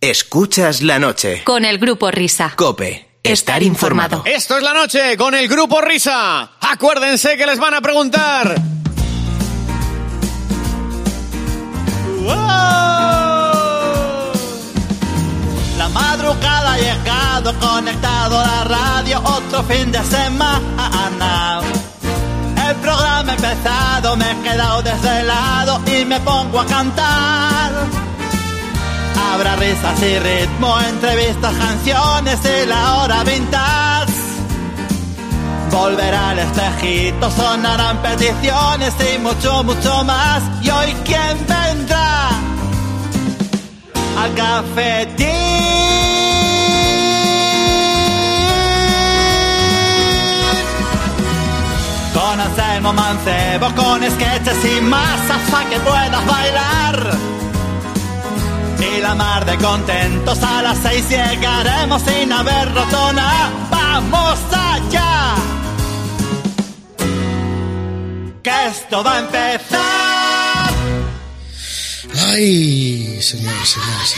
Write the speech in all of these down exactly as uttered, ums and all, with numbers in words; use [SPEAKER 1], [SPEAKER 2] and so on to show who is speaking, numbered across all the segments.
[SPEAKER 1] Escuchas la noche.
[SPEAKER 2] Con el Grupo Risa.
[SPEAKER 1] COPE. Estar informado.
[SPEAKER 3] Esto es la noche con el Grupo Risa. Acuérdense que les van a preguntar. ¡Wow!
[SPEAKER 4] La madrugada ha llegado, conectado a la radio, otro fin de semana. El programa ha empezado, me he quedado desvelado y me pongo a cantar. Habrá risas y ritmo, entrevistas, canciones y la hora vintage. Volverá el espejito, sonarán peticiones y mucho, mucho más. ¿Y hoy quién vendrá al cafetín? Conocemos mancebo con sketches y más hasta que puedas bailar. Y la mar de contentos, a las seis llegaremos sin haber roto nada. ¡Vamos allá! Que esto va a empezar.
[SPEAKER 5] Ay, señores, señores.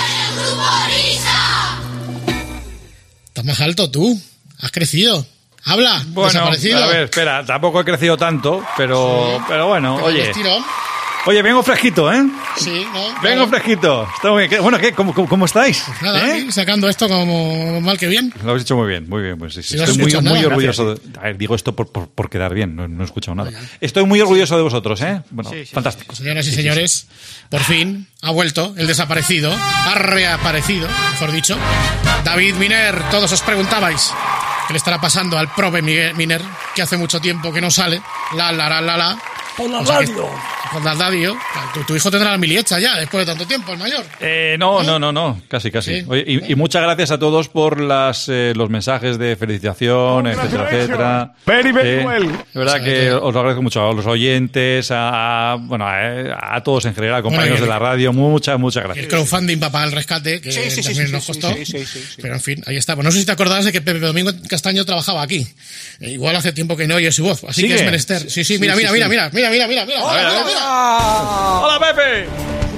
[SPEAKER 5] ¿Estás más alto tú? ¿Has crecido? Habla.
[SPEAKER 6] Bueno,
[SPEAKER 5] desaparecido.
[SPEAKER 6] A ver, espera, tampoco he crecido tanto, pero, sí, pero bueno,
[SPEAKER 5] pero
[SPEAKER 6] oye.
[SPEAKER 5] Estirón.
[SPEAKER 6] Oye, vengo fresquito, ¿eh?
[SPEAKER 5] Sí, ¿no?
[SPEAKER 6] Vengo
[SPEAKER 5] claro.
[SPEAKER 6] fresquito. Está muy bien. Bueno, ¿qué? ¿Cómo, cómo, cómo estáis?
[SPEAKER 5] Pues nada,
[SPEAKER 6] ¿Eh?
[SPEAKER 5] aquí, sacando esto como mal que bien.
[SPEAKER 6] Lo habéis hecho muy bien, muy bien. Pues sí, sí.
[SPEAKER 5] Si no
[SPEAKER 6] Estoy
[SPEAKER 5] has
[SPEAKER 6] muy,
[SPEAKER 5] escuchado
[SPEAKER 6] muy
[SPEAKER 5] nada,
[SPEAKER 6] orgulloso. De, a ver, digo esto por, por, por quedar bien, no, no he escuchado nada. Estoy muy orgulloso de vosotros, ¿eh? Bueno,
[SPEAKER 3] sí, sí,
[SPEAKER 6] fantástico.
[SPEAKER 5] Señoras y
[SPEAKER 6] Sí,
[SPEAKER 5] señores,
[SPEAKER 6] sí, sí.
[SPEAKER 5] por fin ha vuelto el desaparecido, ha reaparecido, mejor dicho, David Miner. Todos os preguntabais qué le estará pasando al Prove Miner, que hace mucho tiempo que no sale. La, la, la, la, la.
[SPEAKER 7] Por la
[SPEAKER 5] O sea,
[SPEAKER 7] radio.
[SPEAKER 5] Con la radio. Tu, tu hijo tendrá la mili hecha ya, después de tanto tiempo, el mayor.
[SPEAKER 6] Eh, no, no, no, no, casi, casi.
[SPEAKER 5] Sí.
[SPEAKER 6] Oye, y, y muchas gracias a todos por las eh, los mensajes de felicitación, etcétera, etcétera.
[SPEAKER 7] Very, very
[SPEAKER 6] Eh,
[SPEAKER 7] well.
[SPEAKER 6] De verdad que os lo agradezco mucho a los oyentes, a, a- bueno, a, a todos en general, compañeros
[SPEAKER 5] Bueno,
[SPEAKER 6] de la radio, muchas, muchas
[SPEAKER 5] El
[SPEAKER 6] gracias.
[SPEAKER 5] crowdfunding para pagar el rescate, que
[SPEAKER 3] Sí, sí, sí,
[SPEAKER 5] también
[SPEAKER 3] sí,
[SPEAKER 5] nos
[SPEAKER 3] sí,
[SPEAKER 5] costó.
[SPEAKER 3] sí, sí, sí, sí.
[SPEAKER 5] Pero en fin, ahí está. Pues no sé si te acordabas de que Pepe Domingo Castaño trabajaba aquí. Eh, igual hace tiempo que no oye su voz, así
[SPEAKER 6] ¿Sigue?
[SPEAKER 5] que es menester. Sí, sí,
[SPEAKER 6] Sí,
[SPEAKER 5] mira,
[SPEAKER 6] sí,
[SPEAKER 5] mira,
[SPEAKER 6] sí.
[SPEAKER 5] mira, mira, mira, mira, mira, mira,
[SPEAKER 6] A ver,
[SPEAKER 5] mira,
[SPEAKER 6] a ver.
[SPEAKER 5] mira.
[SPEAKER 6] ¡Hola, Pepe!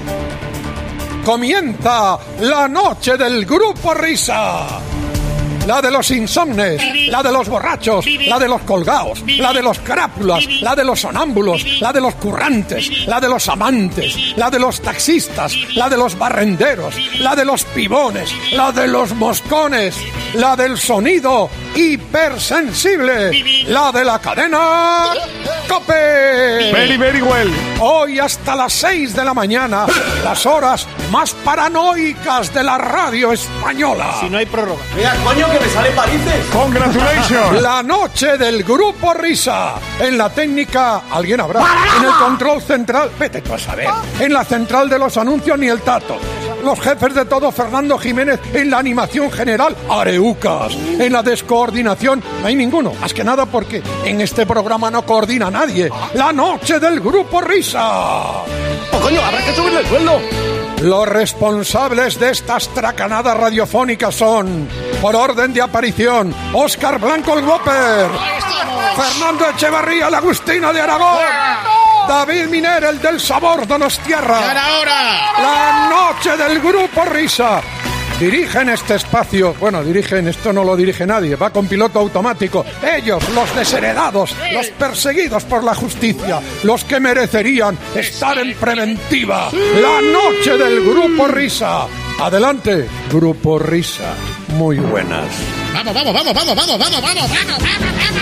[SPEAKER 7] Comienza la noche del Grupo Risa. La de los insomnes, la de los borrachos, la de los colgados, la de los crápulas, la de los sonámbulos, la de los currantes, la de los amantes, la de los taxistas, la de los barrenderos, la de los pibones, la de los moscones, la del sonido hipersensible, la de la cadena COPE.
[SPEAKER 8] Very, very well.
[SPEAKER 7] Hoy hasta las seis de la mañana, las horas más paranoicas de la radio española.
[SPEAKER 3] Si no hay prórroga.
[SPEAKER 4] Mira, coño, que me sale parices.
[SPEAKER 8] Congratulations.
[SPEAKER 7] La noche del Grupo Risa. En la técnica, alguien habrá. En el control central, vete tú a saber. En la central de los anuncios, ni el tato. Los jefes de todo, Fernando Jiménez. En la animación general, Areucas. En la descoordinación, no hay ninguno. Más que nada porque en este programa no coordina nadie. La noche del Grupo Risa.
[SPEAKER 3] ¡Oh, coño! ¡Habrá que subirle el sueldo!
[SPEAKER 7] Los responsables de estas tracanadas radiofónicas son, por orden de aparición, Óscar Blanco el Whopper, Fernando Echevarría el Agustino de Aragón, David Miner el del Sabor Donostiarra.
[SPEAKER 5] ¡Para ahora!
[SPEAKER 7] La noche del Grupo Risa. Dirigen este espacio, bueno, dirigen, esto no lo dirige nadie, va con piloto automático. Ellos, los desheredados, los perseguidos por la justicia, los que merecerían estar en preventiva. La noche del Grupo Risa. Adelante, Grupo Risa. Muy buenas.
[SPEAKER 5] Vamos, vamos, vamos, vamos, vamos, vamos, vamos, vamos, vamos, vamos.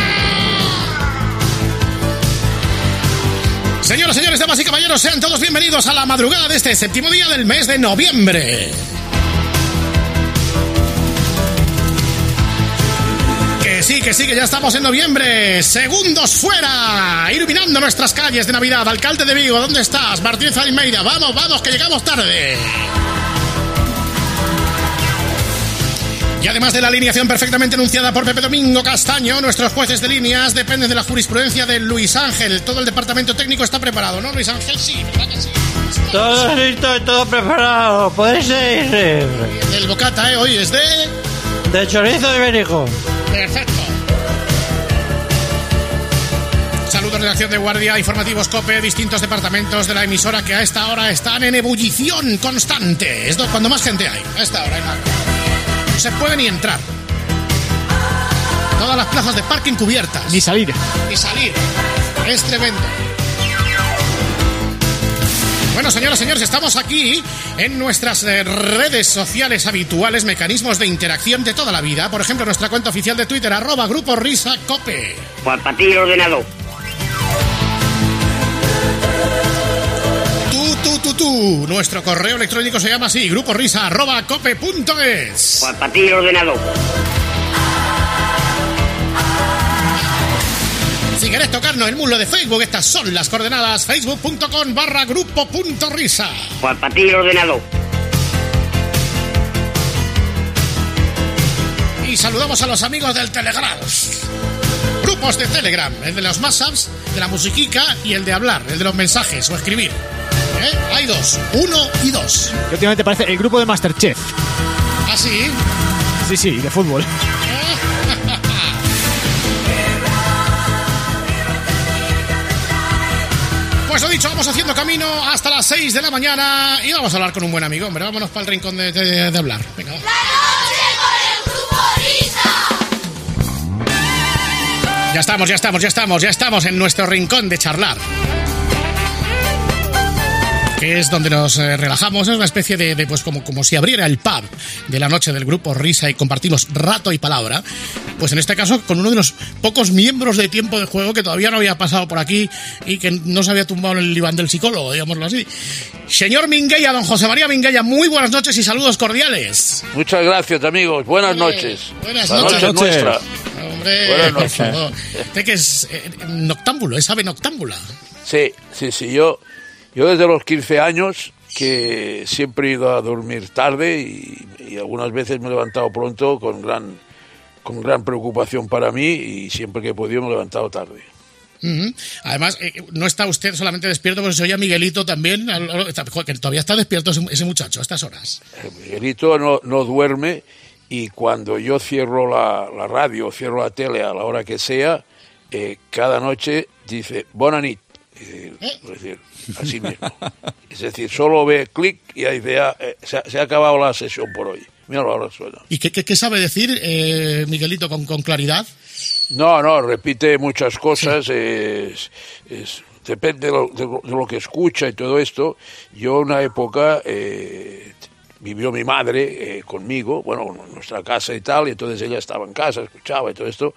[SPEAKER 5] Señoras, señores, damas y caballeros, sean todos bienvenidos a la madrugada de este séptimo día del mes de noviembre. Que sí, que sí, que ya estamos en noviembre. Segundos fuera, iluminando nuestras calles de Navidad. Alcalde de Vigo, ¿dónde estás? Martínez Almeida, vamos, vamos, que llegamos tarde. Y además de la alineación perfectamente enunciada por Pepe Domingo Castaño, nuestros jueces de líneas dependen de la jurisprudencia de Luis Ángel. Todo el departamento técnico está preparado, ¿no, Luis Ángel? Sí, ¿verdad que sí?
[SPEAKER 4] Todo listo y todo preparado. Podéis ir.
[SPEAKER 5] El bocata, ¿eh? Hoy es de...
[SPEAKER 4] De chorizo ibérico.
[SPEAKER 5] Perfecto. Saludos de acción de guardia, informativos COPE, distintos departamentos de la emisora que a esta hora están en ebullición constante. Es cuando más gente hay, a esta hora. No se puede ni entrar. Todas las plazas de parking cubiertas.
[SPEAKER 2] Ni salir.
[SPEAKER 5] Ni salir. Es tremendo. Bueno, señoras y señores, estamos aquí en nuestras eh, redes sociales habituales, mecanismos de interacción de toda la vida. Por ejemplo, nuestra cuenta oficial de Twitter, arroba Grupo Risa Cope.
[SPEAKER 9] Pues para ti el ordenador.
[SPEAKER 5] Tú, tú, tú, tú. Nuestro correo electrónico se llama así, gruporisa arroba cope punto es.
[SPEAKER 9] Pues para ti el ordenador.
[SPEAKER 5] Si querés tocarnos el muslo de Facebook, estas son las coordenadas: facebook.com barra grupo.risa.
[SPEAKER 9] Pues para ti el ordenador.
[SPEAKER 5] Y saludamos a los amigos del Telegram. Grupos de Telegram, el de los mashups, de la musiquica y el de hablar, el de los mensajes o escribir. ¿Eh? Hay dos, uno y dos.
[SPEAKER 2] Que últimamente parece el grupo de Masterchef.
[SPEAKER 5] ¿Ah, sí?
[SPEAKER 2] Sí, sí, de fútbol.
[SPEAKER 5] Pues lo dicho, vamos haciendo camino hasta las seis de la mañana y vamos a hablar con un buen amigo. Hombre, vámonos para el rincón de, de, de hablar. Venga, va.
[SPEAKER 10] ¡La noche con el Grupo Risa!
[SPEAKER 5] Ya estamos, ya estamos, ya estamos, ya estamos en nuestro rincón de charlar. Que es donde nos eh, relajamos, es una especie de, de pues como, como si abriera el pub de la noche del Grupo Risa y compartimos rato y palabra. Pues en este caso con uno de los pocos miembros de Tiempo de Juego que todavía no había pasado por aquí y que no se había tumbado en el diván del psicólogo, digámoslo así. Señor Minguella, don José María Minguella, muy buenas noches y saludos cordiales.
[SPEAKER 11] Muchas gracias, amigos. Buenas noches.
[SPEAKER 5] Buenas
[SPEAKER 11] La
[SPEAKER 5] noches.
[SPEAKER 11] noche es nuestra.
[SPEAKER 5] Hombre,
[SPEAKER 11] buenas noches.
[SPEAKER 5] por favor. Usted que es eh, noctámbulo, es ave noctámbula.
[SPEAKER 11] Sí, sí, sí. Yo, yo desde los quince años que siempre he ido a dormir tarde y, y algunas veces me he levantado pronto con gran, con gran preocupación para mí y siempre que he podido me he levantado tarde.
[SPEAKER 5] Uh-huh. Además, eh, no está usted solamente despierto, porque se oye a Miguelito también, que todavía está despierto ese, ese muchacho a estas horas.
[SPEAKER 11] Miguelito no, no duerme y cuando yo cierro la, la radio, cierro la tele a la hora que sea, eh, cada noche dice bona nit. ¿Eh? Es decir, así mismo. Es decir, solo ve clic y ahí dice, ah, eh, se, ha, se ha acabado la sesión por hoy. Míralo, ahora suena.
[SPEAKER 5] ¿Y qué, qué, qué sabe decir, eh, Miguelito, con, con claridad?
[SPEAKER 11] No, no, repite muchas cosas, sí. es, es, depende de lo, de, lo, de lo que escucha y todo esto. Yo en una época eh, vivió mi madre eh, conmigo, bueno, en nuestra casa y tal, y entonces ella estaba en casa, escuchaba y todo esto,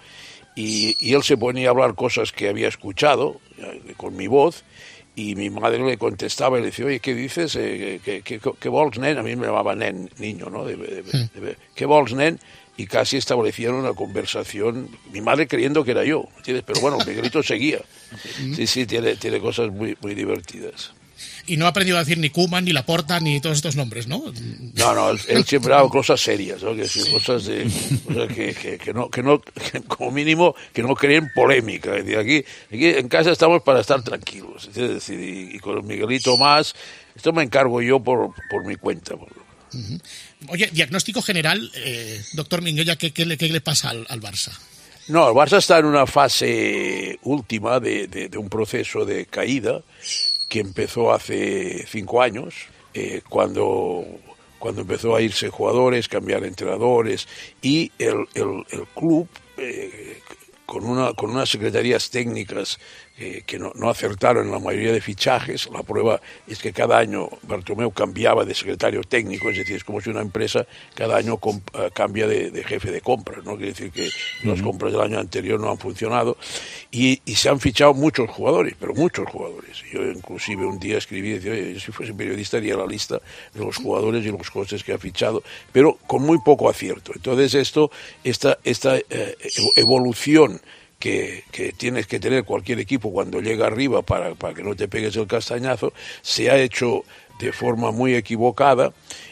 [SPEAKER 11] y, y él se ponía a hablar cosas que había escuchado eh, con mi voz, y mi madre le contestaba y le decía, oye, ¿qué dices? Eh, ¿Qué, qué, qué vols, nen? A mí me llamaba nen, niño, ¿no? De, de, de, de, ¿Qué vols, nen? Y casi establecieron una conversación, mi madre creyendo que era yo, ¿entiendes? Pero bueno, Miguelito seguía. Sí, sí, tiene, tiene cosas muy, muy divertidas.
[SPEAKER 5] Y no ha aprendido a decir ni Koeman, ni Laporta, ni todos estos nombres, ¿no?
[SPEAKER 11] No, no, él, él siempre ha dado cosas serias, ¿no? Que decir, cosas de, cosas que, que, que no, que no, que como mínimo, que no creen polémica. Es decir, aquí, aquí en casa estamos para estar tranquilos, es decir, y, y con Miguelito más, esto me encargo yo por, por mi cuenta. Por...
[SPEAKER 5] Uh-huh. Oye, diagnóstico general, eh, doctor Minguella, ¿qué, qué, le, ¿qué le pasa al, al Barça?
[SPEAKER 11] No, el Barça está en una fase última de, de, de un proceso de caída que empezó hace cinco años, eh, cuando, cuando empezó a irse jugadores, cambiar entrenadores, y el, el, el club, eh, con, una, con unas secretarías técnicas eh, que no, no acertaron en la mayoría de fichajes. La prueba es que cada año Bartomeu cambiaba de secretario técnico, es decir, es como si una empresa cada año comp- cambia de, de jefe de compras, ¿no? Quiere decir que uh-huh. las compras del año anterior no han funcionado, y, y se han fichado muchos jugadores, pero muchos jugadores. Yo inclusive un día escribí y decía, oye, si fuese periodista haría la lista de los jugadores y los costes que ha fichado, pero con muy poco acierto. Entonces esto, esta, esta eh, evolución Que, que tienes que tener cualquier equipo cuando llega arriba para, para que no te pegues el castañazo, se ha hecho de forma muy equivocada,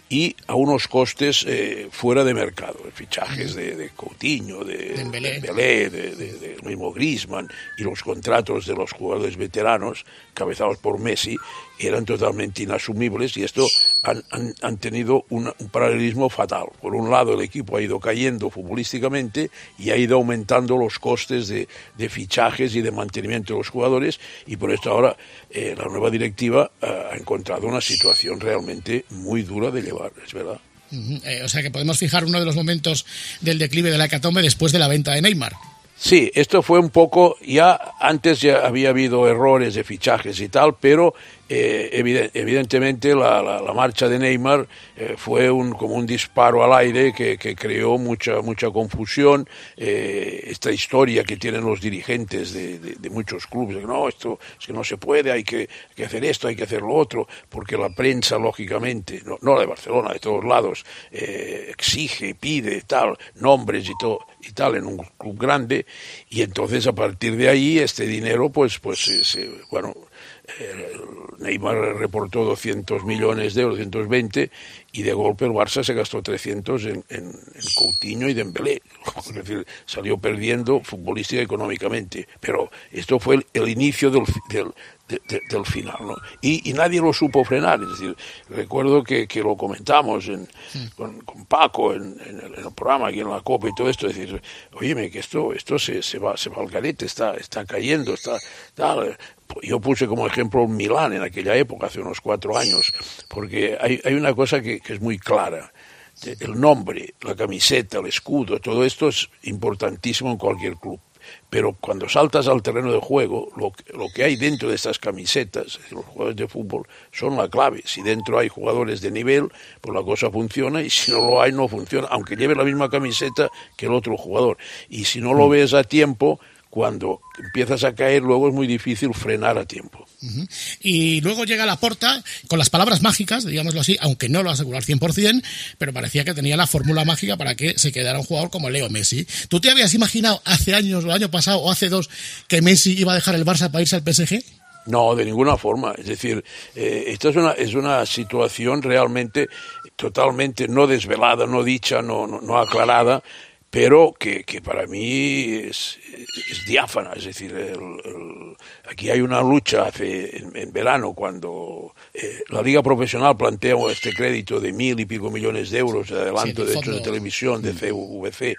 [SPEAKER 11] y a unos costes eh, fuera de mercado, fichajes de, de Coutinho, de Dembélé, de, de, de, de mismo Griezmann, y los contratos de los jugadores veteranos cabezados por Messi eran totalmente inasumibles, y esto han, han, han tenido una, un paralelismo fatal. Por un lado, el equipo ha ido cayendo futbolísticamente y ha ido aumentando los costes de, de fichajes y de mantenimiento de los jugadores, y por esto ahora eh, la nueva directiva eh, ha encontrado una situación realmente muy dura de llevar, es verdad.
[SPEAKER 5] Uh-huh. Eh, o sea que podemos fijar uno de los momentos del declive de la hecatombe después de la venta de Neymar.
[SPEAKER 11] Sí, esto fue un poco, ya antes ya había habido errores de fichajes y tal, pero eh, evidentemente la, la, la marcha de Neymar eh, fue un, como un disparo al aire que, que creó mucha mucha confusión. Eh, esta historia que tienen los dirigentes de, de, de muchos clubes, de no, esto es que no se puede, hay que, hay que hacer esto, hay que hacer lo otro, porque la prensa, lógicamente, no, no la de Barcelona, de todos lados, eh, exige, pide, tal, nombres y todo y tal en un club grande, y entonces a partir de ahí este dinero pues pues se, se, bueno eh, Neymar reportó doscientos millones de euros, doscientos veinte, y de golpe el Barça se gastó trescientos en, en, en Coutinho y Dembélé, es decir, salió perdiendo futbolística y económicamente, pero esto fue el, el inicio del, del De, de, del final, ¿no? Y, y nadie lo supo frenar. Es decir, recuerdo que, que lo comentamos en, sí. con, con Paco en, en, el, en el programa, aquí en la Copa y todo esto, es decir, óyeme, que esto esto se, se va se va al garete, está, está cayendo, está tal. Yo puse como ejemplo Milán en aquella época, hace unos cuatro años, porque hay, hay una cosa que, que es muy clara. El nombre, la camiseta, el escudo, todo esto es importantísimo en cualquier club. Pero cuando saltas al terreno de juego, lo, lo que hay dentro de estas camisetas, los jugadores de fútbol, son la clave. Si dentro hay jugadores de nivel, pues la cosa funciona, y si no lo hay, no funciona, aunque lleve la misma camiseta que el otro jugador. Y si no lo ves a tiempo, cuando empiezas a caer, luego es muy difícil frenar a tiempo.
[SPEAKER 5] Uh-huh. Y luego llega Laporta con las palabras mágicas, digámoslo así, aunque no lo aseguró al cien por ciento, pero parecía que tenía la fórmula mágica para que se quedara un jugador como Leo Messi. ¿Tú te habías imaginado hace años, o el año pasado, o hace dos, que Messi iba a dejar el Barça para irse al P S G?
[SPEAKER 11] No, de ninguna forma. Es decir, eh, esta es una, es una situación realmente totalmente no desvelada, no dicha, no, no, no aclarada, pero que, que para mí es, es diáfana. Es decir, el, el, aquí hay una lucha hace, en, en verano, cuando eh, la Liga Profesional plantea este crédito de mil y pico millones de euros de adelanto sí, de derechos fondo de televisión de C V C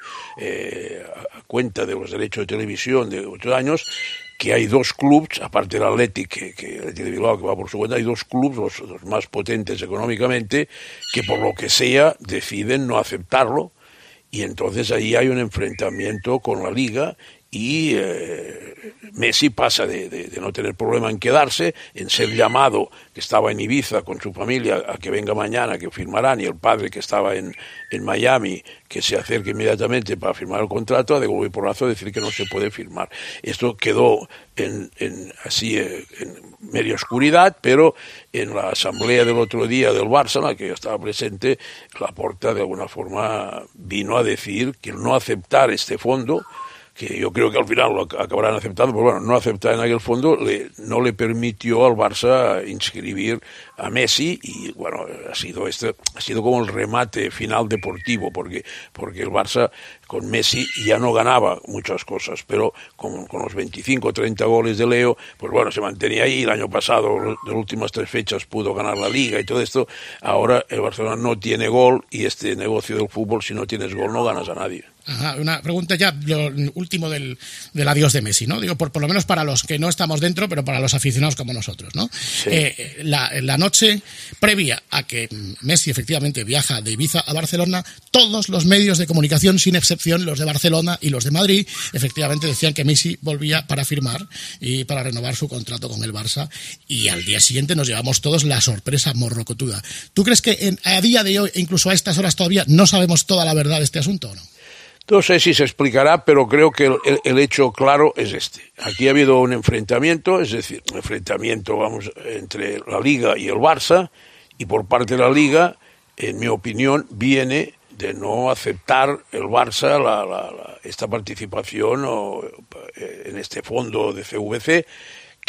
[SPEAKER 11] eh, a cuenta de los derechos de televisión de ocho años, que hay dos clubes, aparte del Athletic, que, que el Athletic de Bilbao, que va por su cuenta, hay dos clubes, los, los más potentes económicamente, que por lo que sea deciden no aceptarlo. Y entonces ahí hay un enfrentamiento con la Liga y eh, Messi pasa de, de, de no tener problema en quedarse, en ser llamado, que estaba en Ibiza con su familia, a que venga mañana, que firmarán, y el padre que estaba en, en Miami, que se acerque inmediatamente para firmar el contrato, a de golpe y porrazo decir que no se puede firmar. Esto quedó en, en así en media oscuridad, pero en la asamblea del otro día del Barça, en la que yo estaba presente, Laporta de alguna forma vino a decir que el no aceptar este fondo, que yo creo que al final lo acabarán aceptando, pero bueno, no aceptar en aquel fondo le, no le permitió al Barça inscribir a Messi, y bueno, ha sido este, ha sido como el remate final deportivo, porque, porque el Barça con Messi ya no ganaba muchas cosas, pero con, con los veinticinco o treinta goles de Leo, pues bueno, se mantenía ahí. El año pasado, las últimas tres fechas, pudo ganar la Liga y todo esto. Ahora el Barcelona no tiene gol, y este negocio del fútbol, si no tienes gol, no ganas a nadie.
[SPEAKER 5] Ajá, una pregunta ya, lo último del, del adiós de Messi, ¿no? Digo, por, por lo menos para los que no estamos dentro, pero para los aficionados como nosotros, ¿no? Sí. Eh, la, la noche previa a que Messi efectivamente viaja de Ibiza a Barcelona, todos los medios de comunicación, sin excepción, los de Barcelona y los de Madrid, efectivamente decían que Messi volvía para firmar y para renovar su contrato con el Barça, y al día siguiente nos llevamos todos la sorpresa morrocotuda. ¿Tú crees que en, a día de hoy, e incluso a estas horas todavía, no sabemos toda la verdad de este asunto o no?
[SPEAKER 11] No sé si se explicará, pero creo que el, el hecho claro es este. Aquí ha habido un enfrentamiento, es decir, un enfrentamiento, vamos, entre la Liga y el Barça, y por parte de la Liga, en mi opinión, viene de no aceptar el Barça la, la, la, esta participación o, en este fondo de C V C,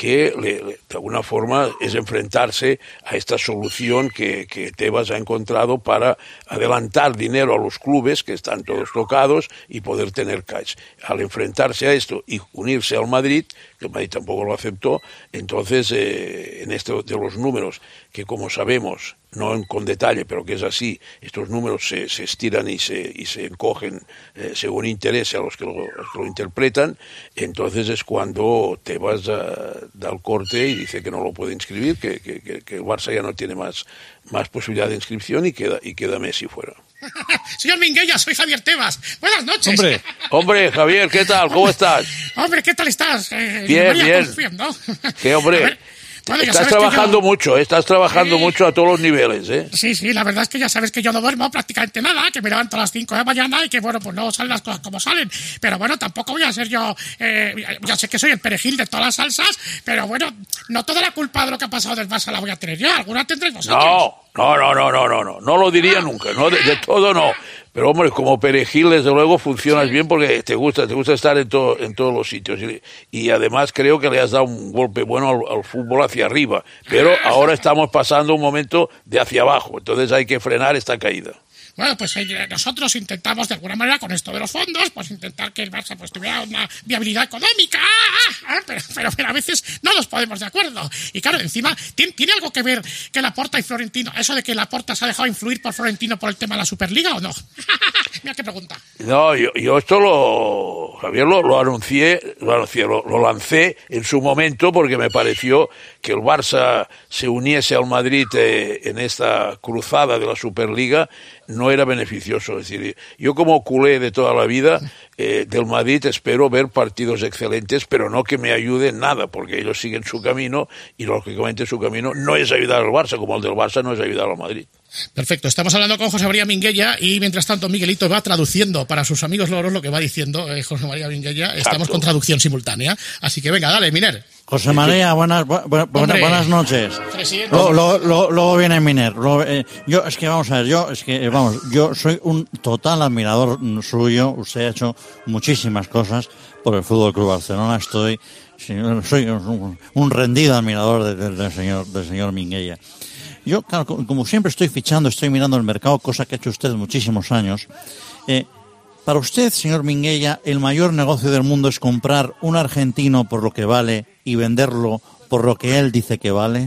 [SPEAKER 11] que le, le, de alguna forma es enfrentarse a esta solución que, que Tebas ha encontrado para adelantar dinero a los clubes que están todos tocados y poder tener cash. Al enfrentarse a esto y unirse al Madrid, que el Madrid tampoco lo aceptó, entonces eh, en este de los números, que como sabemos, no en, con detalle, pero que es así, estos números se, se estiran y se, y se encogen eh, según interese a los que, lo, los que lo interpretan, entonces es cuando Tebas uh, da el corte y dice que no lo puede inscribir, que, que, que, que el Barça ya no tiene más, más posibilidad de inscripción y queda, y queda Messi fuera.
[SPEAKER 5] Señor Minguella, soy Javier Tebas. Buenas noches.
[SPEAKER 11] Hombre, hombre, Javier, ¿qué tal? ¿Cómo estás?
[SPEAKER 5] Hombre, ¿qué tal estás? Eh,
[SPEAKER 11] bien, bien.
[SPEAKER 5] Bien, ¿no?
[SPEAKER 11] ¿Qué, hombre? Bueno, estás trabajando yo... mucho, ¿eh? Estás trabajando sí. mucho a todos los niveles, ¿eh?
[SPEAKER 5] Sí, sí, la verdad es que ya sabes que yo no duermo prácticamente nada, que me levanto a las cinco de la mañana y que, bueno, pues no salen las cosas como salen. Pero bueno, tampoco voy a ser yo... Eh, ya sé que soy el perejil de todas las salsas, pero bueno, no toda la culpa de lo que ha pasado del Barça la voy a tener yo. Alguna tendréis vosotros.
[SPEAKER 11] No, no, no, no, no, no, no. No lo diría ah. nunca, ¿no? De, de todo no. Pero, hombre, como perejil, desde luego, funcionas sí. bien porque te gusta, te gusta estar en, to, en todos los sitios. Y, y además creo que le has dado un golpe bueno al, al fútbol hacia arriba. Pero ahora estamos pasando un momento de hacia abajo. Entonces hay que frenar esta caída.
[SPEAKER 5] Bueno, pues eh, nosotros intentamos de alguna manera con esto de los fondos, pues intentar que el Barça pues tuviera una viabilidad económica, ah, pero, pero, pero a veces no nos ponemos de acuerdo. Y claro, encima, ¿tiene, ¿tiene algo que ver que Laporta y Florentino, eso de que Laporta se ha dejado influir por Florentino por el tema de la Superliga o no? Mira qué pregunta.
[SPEAKER 11] No, yo, yo esto lo, Javier, lo, lo anuncié, lo, anuncié lo, lo lancé en su momento porque me pareció que el Barça se uniese al Madrid eh, en esta cruzada de la Superliga no era beneficioso. Es decir, yo como culé de toda la vida eh, del Madrid espero ver partidos excelentes, pero no que me ayuden nada, porque ellos siguen su camino y lógicamente su camino no es ayudar al Barça, como el del Barça no es ayudar al Madrid.
[SPEAKER 5] Perfecto, estamos hablando con José María Minguella y mientras tanto Miguelito va traduciendo para sus amigos loros lo que va diciendo eh, José María Minguella. Estamos Exacto. con traducción simultánea, así que venga, dale, Miner.
[SPEAKER 12] José María, buenas bu bu Hombre, buenas noches. Luego lo, lo, lo viene Miner. Lo, eh, yo es que vamos a ver, yo es que vamos, yo soy un total admirador suyo. Usted ha hecho muchísimas cosas por el Fútbol Club Barcelona. Estoy, soy un, un rendido admirador de, de, del señor, del señor Minguella. Yo, claro, como siempre estoy fichando, estoy mirando el mercado, cosa que ha hecho usted muchísimos años. Eh, para usted, señor Minguella, el mayor negocio del mundo es comprar un argentino por lo que vale y venderlo por lo que él dice que vale.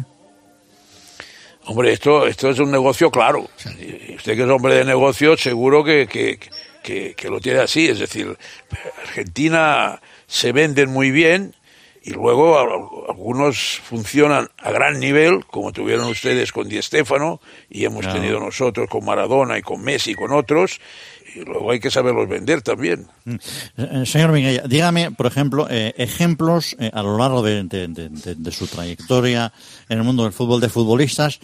[SPEAKER 11] Hombre, esto, esto es un negocio claro. Y usted que es hombre de negocio, seguro que, que, que, que lo tiene así. Es decir, Argentina se venden muy bien. Y luego algunos funcionan a gran nivel, como tuvieron ustedes con Di Stéfano, y hemos claro. tenido nosotros con Maradona y con Messi y con otros, y luego hay que saberlos vender también.
[SPEAKER 12] Eh, señor Minguella, dígame, por ejemplo, eh, ejemplos eh, a lo largo de, de, de, de, de su trayectoria en el mundo del fútbol de futbolistas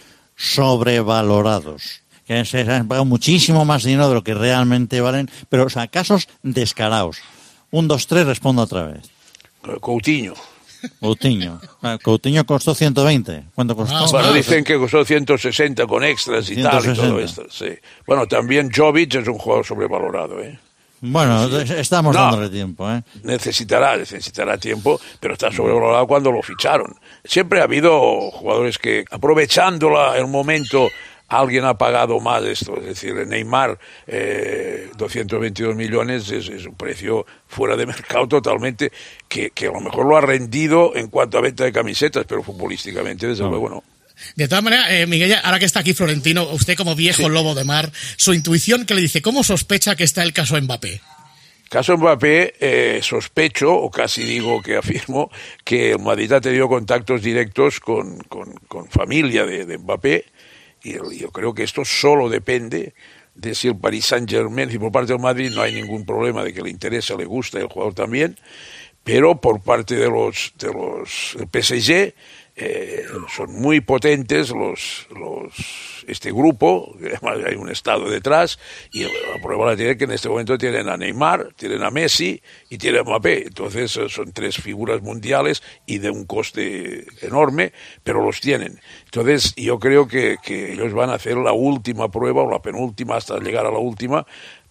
[SPEAKER 12] sobrevalorados, que se han pagado muchísimo más dinero de lo que realmente valen, pero o sea, casos descarados. Un, dos, tres, respondo otra vez.
[SPEAKER 11] Coutinho.
[SPEAKER 12] Coutinho. Coutinho costó ciento veinte. ¿Cuánto costó?
[SPEAKER 11] Ah, bueno, dicen que costó ciento sesenta con extras y ciento sesenta. Tal y todo esto. Sí. Bueno, también Jovic es un jugador sobrevalorado, ¿eh?
[SPEAKER 12] Bueno, sí. estamos no, dándole tiempo, ¿eh?
[SPEAKER 11] Necesitará, necesitará tiempo, pero está sobrevalorado cuando lo ficharon. Siempre ha habido jugadores que, aprovechando la, el momento, alguien ha pagado más esto. Es decir, Neymar, eh, doscientos veintidós millones es, es un precio fuera de mercado totalmente, que, que a lo mejor lo ha rendido en cuanto a venta de camisetas, pero futbolísticamente, desde no. luego, no.
[SPEAKER 5] De todas maneras, eh, Miguel, ahora que está aquí Florentino, usted como viejo sí. lobo de mar, su intuición que le dice, ¿cómo sospecha que está el caso Mbappé?
[SPEAKER 11] Caso Mbappé, eh, sospecho, o casi digo que afirmo, que Madrid ha tenido contactos directos con, con, con familia de, de Mbappé, y yo creo que esto solo depende de si el Paris Saint-Germain, si por parte del Madrid no hay ningún problema de que le interesa, le gusta y el jugador también, pero por parte de los de los del P S G eh, son muy potentes los los este grupo, además hay un estado detrás, y la prueba la tiene que en este momento tienen a Neymar, tienen a Messi y tienen a Mbappé. Entonces son tres figuras mundiales y de un coste enorme, pero los tienen. Entonces yo creo que, que ellos van a hacer la última prueba o la penúltima hasta llegar a la última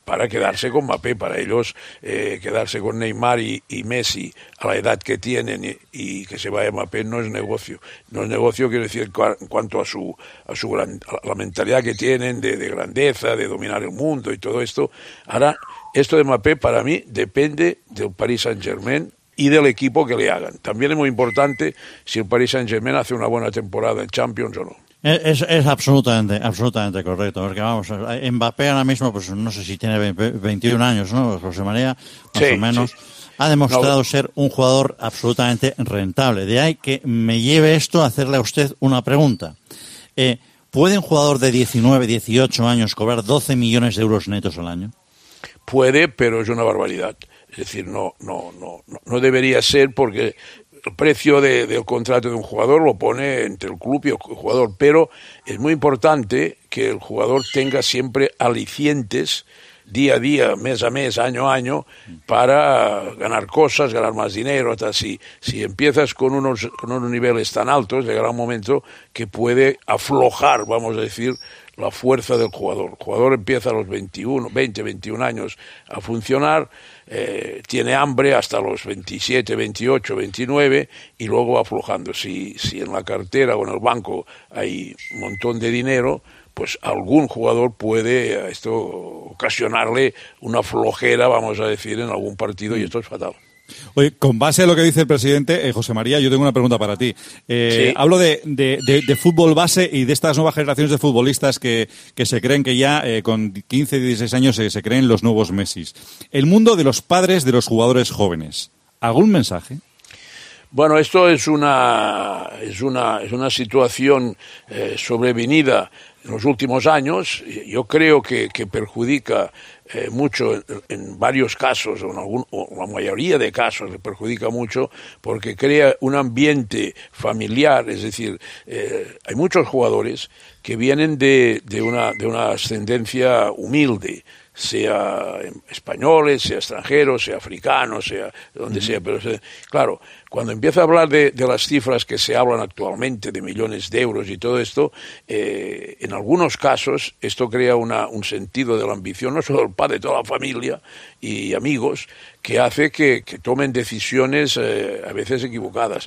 [SPEAKER 11] para quedarse con Mbappé. Para ellos, eh, quedarse con Neymar y, y Messi a la edad que tienen y, y que se vaya Mbappé no es negocio. No es negocio, quiero decir, en cuanto a su a su gran, a la mentalidad que tienen de, de grandeza, de dominar el mundo y todo esto. Ahora, esto de Mbappé para mí depende del Paris Saint-Germain y del equipo que le hagan. También es muy importante si el Paris Saint-Germain hace una buena temporada en Champions o no.
[SPEAKER 12] Es, es absolutamente, absolutamente correcto, porque vamos, Mbappé ahora mismo, pues no sé si tiene veintiún años, ¿no, José María? Más sí, o menos. Sí. Ha demostrado no. ser un jugador absolutamente rentable. De ahí que me lleve esto a hacerle a usted una pregunta. Eh, ¿Puede un jugador de diecinueve, dieciocho años cobrar doce millones de euros netos al año?
[SPEAKER 11] Puede, pero es una barbaridad. Es decir, no, no, no, no debería ser, porque el precio de, del contrato de un jugador lo pone entre el club y el jugador, pero es muy importante que el jugador tenga siempre alicientes día a día, mes a mes, año a año, para ganar cosas, ganar más dinero. Hasta si, si empiezas con unos, con unos niveles tan altos, llegará un momento que puede aflojar, vamos a decir, la fuerza del jugador. El jugador empieza a los veintiuno, veinte, veintiún años a funcionar, eh, tiene hambre hasta los veintisiete, veintiocho, veintinueve y luego va aflojando. Si, si en la cartera o en el banco hay un montón de dinero, pues algún jugador puede esto ocasionarle una flojera, vamos a decir, en algún partido, y esto es fatal.
[SPEAKER 6] Oye, con base a lo que dice el presidente, eh, José María, yo tengo una pregunta para ti. Eh, sí. Hablo de, de, de, de fútbol base y de estas nuevas generaciones de futbolistas que, que se creen que ya eh, con quince, dieciséis años se, se creen los nuevos Messis. El mundo de los padres de los jugadores jóvenes. ¿Algún mensaje?
[SPEAKER 11] Bueno, esto es una, es una, es una situación eh, sobrevenida en los últimos años. Yo creo que, que perjudica eh, mucho en, en varios casos, o en algún, o la mayoría de casos le perjudica mucho, porque crea un ambiente familiar. Es decir, eh, hay muchos jugadores que vienen de, de, una, de una ascendencia humilde, sea españoles, sea extranjeros, sea africanos, sea donde sea. Pero claro, cuando empieza a hablar de, de las cifras que se hablan actualmente, de millones de euros y todo esto, eh, en algunos casos esto crea una, un sentido de la ambición, no solo del padre, de toda la familia y amigos, que hace que, que tomen decisiones eh, a veces equivocadas.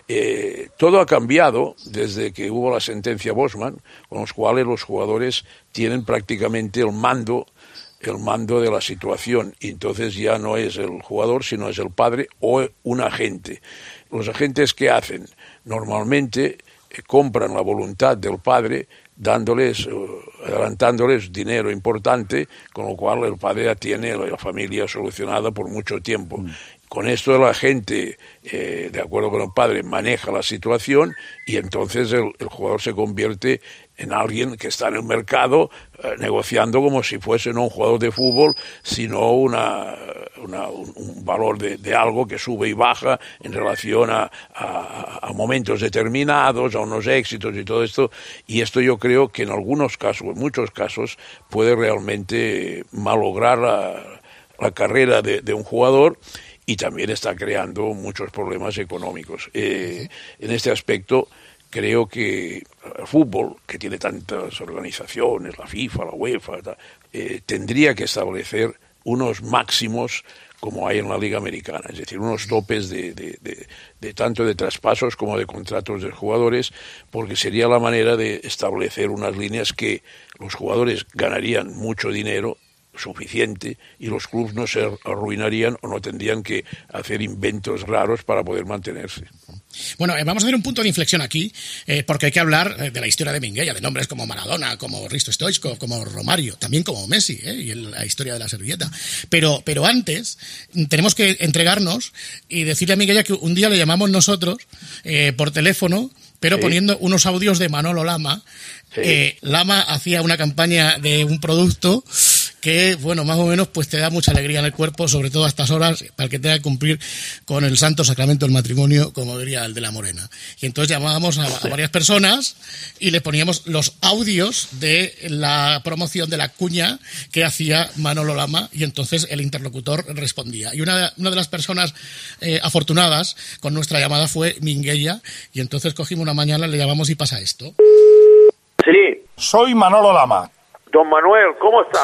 [SPEAKER 11] Eh, todo ha cambiado desde que hubo la sentencia Bosman, con los cuales los jugadores tienen prácticamente el mando el mando de la situación, y entonces ya no es el jugador, sino es el padre o un agente. Los agentes, ¿qué hacen? Normalmente eh, compran la voluntad del padre, dándoles, uh, adelantándoles dinero importante, con lo cual el padre ya tiene la familia solucionada por mucho tiempo. Mm. Con esto la gente, eh, de acuerdo con el padre, maneja la situación, y entonces el, el jugador se convierte en alguien que está en el mercado eh, negociando como si fuese no un jugador de fútbol, sino una, una, un, un valor de, de algo que sube y baja en relación a, a, a momentos determinados, a unos éxitos y todo esto. Y esto yo creo que en algunos casos, en muchos casos, puede realmente malograr la, la carrera de, de un jugador, y también está creando muchos problemas económicos. Eh, en este aspecto, creo que el fútbol, que tiene tantas organizaciones, la FIFA, la UEFA, eh, tendría que establecer unos máximos como hay en la Liga Americana, es decir, unos topes de, de, de, de tanto de traspasos como de contratos de jugadores, porque sería la manera de establecer unas líneas que los jugadores ganarían mucho dinero, suficiente, y los clubes no se arruinarían o no tendrían que hacer inventos raros para poder mantenerse.
[SPEAKER 5] Bueno, eh, vamos a ver un punto de inflexión aquí, eh, porque hay que hablar eh, de la historia de Minguella, de nombres como Maradona, como Risto Stoichkov, como Romario, también como Messi, eh, y el, la historia de la servilleta. Pero, pero antes tenemos que entregarnos y decirle a Minguella que un día le llamamos nosotros eh, por teléfono, pero sí, poniendo unos audios de Manolo Lama. Sí. Eh, Lama hacía una campaña de un producto que, bueno, más o menos, pues te da mucha alegría en el cuerpo, sobre todo a estas horas, para el que tenga que cumplir con el santo sacramento del matrimonio, como diría el de la Morena. Y entonces llamábamos a, a varias personas y le poníamos los audios de la promoción de la cuña que hacía Manolo Lama, y entonces el interlocutor respondía. Y una, una de las personas eh, afortunadas con nuestra llamada fue Minguella, y entonces cogimos una mañana, le llamamos y pasa esto.
[SPEAKER 13] Sí.
[SPEAKER 8] Soy Manolo Lama.
[SPEAKER 13] Don Manuel, ¿cómo estás?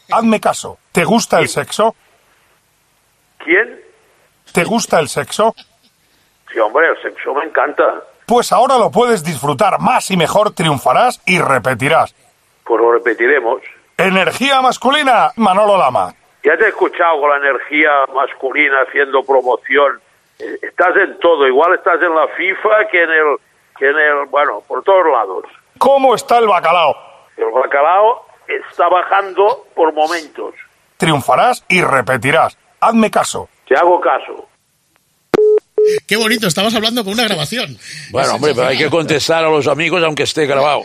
[SPEAKER 8] Hazme caso. ¿Te gusta el sexo?
[SPEAKER 13] ¿Quién?
[SPEAKER 8] ¿Te gusta el sexo?
[SPEAKER 13] Sí, hombre, el sexo me encanta.
[SPEAKER 8] Pues ahora lo puedes disfrutar más y mejor, triunfarás y repetirás.
[SPEAKER 13] Pues lo repetiremos.
[SPEAKER 8] Energía masculina, Manolo Lama.
[SPEAKER 13] Ya te he escuchado con la energía masculina haciendo promoción. Estás en todo, igual estás en la FIFA que en el, que en el, bueno, por todos lados.
[SPEAKER 8] ¿Cómo está el bacalao?
[SPEAKER 13] El bacalao está bajando por momentos.
[SPEAKER 8] Triunfarás y repetirás. Hazme caso.
[SPEAKER 13] Te hago caso.
[SPEAKER 5] Qué bonito, estabas hablando con una grabación.
[SPEAKER 11] Bueno, hombre, pero hay que contestar a los amigos aunque esté grabado.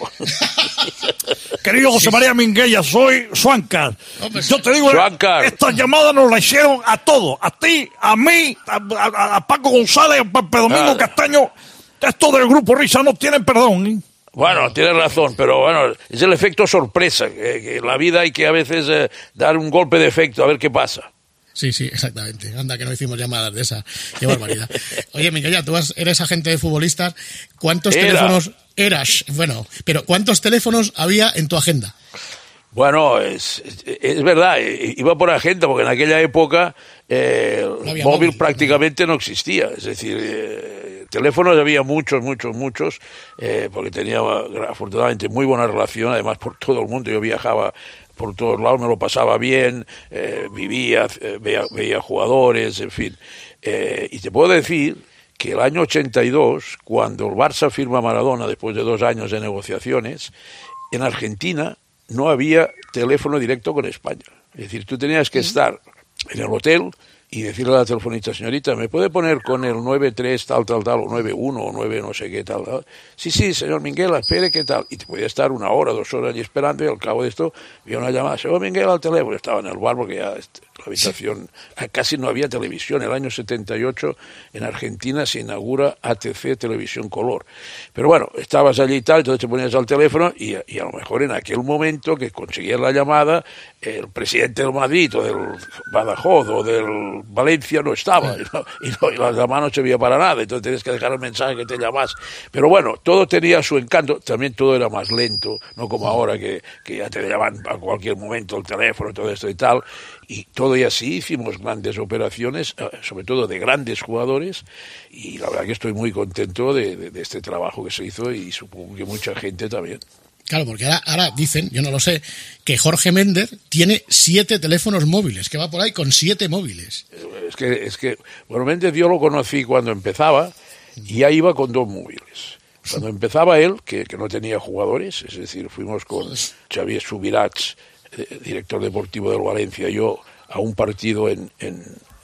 [SPEAKER 12] Querido José María Minguella, soy Swankar. Yo te digo,
[SPEAKER 11] Swankar.
[SPEAKER 12] Esta llamada nos la hicieron a todos. A ti, a mí, a, a, a Paco González, a Pepe Domingo
[SPEAKER 11] ah.
[SPEAKER 12] Castaño. Esto del Grupo Risa no tienen perdón, ¿eh?
[SPEAKER 11] Bueno, tienes razón, pero bueno, es el efecto sorpresa. Que, que en la vida hay que a veces eh, dar un golpe de efecto, a ver qué pasa.
[SPEAKER 5] Sí, sí, exactamente. Anda, que no hicimos llamadas de esa. Qué barbaridad. Oye, Minguella, tú eres agente de futbolistas. ¿Cuántos
[SPEAKER 11] Era.
[SPEAKER 5] teléfonos eras? Bueno, pero ¿cuántos teléfonos había en tu agenda?
[SPEAKER 11] Bueno, es, es, es verdad, iba por agenda, porque en aquella época eh, el
[SPEAKER 5] No
[SPEAKER 11] móvil,
[SPEAKER 5] móvil
[SPEAKER 11] prácticamente no existía. Es decir, eh, teléfonos había muchos, muchos, muchos, eh, porque tenía afortunadamente muy buena relación, además por todo el mundo. Yo viajaba por todos lados, me lo pasaba bien, eh, vivía, eh, veía, veía jugadores, en fin. Eh, y te puedo decir que el año ochenta y dos, cuando el Barça firma a Maradona, después de dos años de negociaciones, en Argentina no había teléfono directo con España. Es decir, tú tenías que estar en el hotel y decirle a la telefonista, señorita, ¿me puede poner con el nueve tres tal, tal, tal, o nueve uno, o nueve no sé qué tal, tal? Sí, sí, señor Minguella, espere, ¿qué tal? Y te podía estar una hora, dos horas allí esperando, y al cabo de esto había una llamada, señor Minguella al teléfono. Estaba en el bar porque ya la habitación, casi no había televisión. El año setenta y ocho en Argentina se inaugura A T C Televisión Color. Pero bueno, estabas allí y tal, entonces te ponías al teléfono y, y a lo mejor en aquel momento que conseguías la llamada, el presidente del Madrid o del Badajoz o del Valencia no estaba, y, no, y, no, y la llamada no servía para nada, entonces tenías que dejar el mensaje que te llamas. Pero bueno, todo tenía su encanto, también todo era más lento, no como ahora que, que ya te llaman a cualquier momento el teléfono, todo esto y tal, y todo y así hicimos grandes operaciones, sobre todo de grandes jugadores, y la verdad que estoy muy contento de, de, de este trabajo que se hizo, y supongo que mucha gente también.
[SPEAKER 5] Claro, porque ahora, ahora dicen, yo no lo sé, que Jorge Méndez tiene siete teléfonos móviles, que va por ahí con siete móviles.
[SPEAKER 11] Es que, es que bueno, Méndez yo lo conocí cuando empezaba y ya iba con dos móviles. Cuando empezaba él, que, que no tenía jugadores, es decir, fuimos con Xavier Subirats, eh, director deportivo del Valencia, yo a un partido en, en,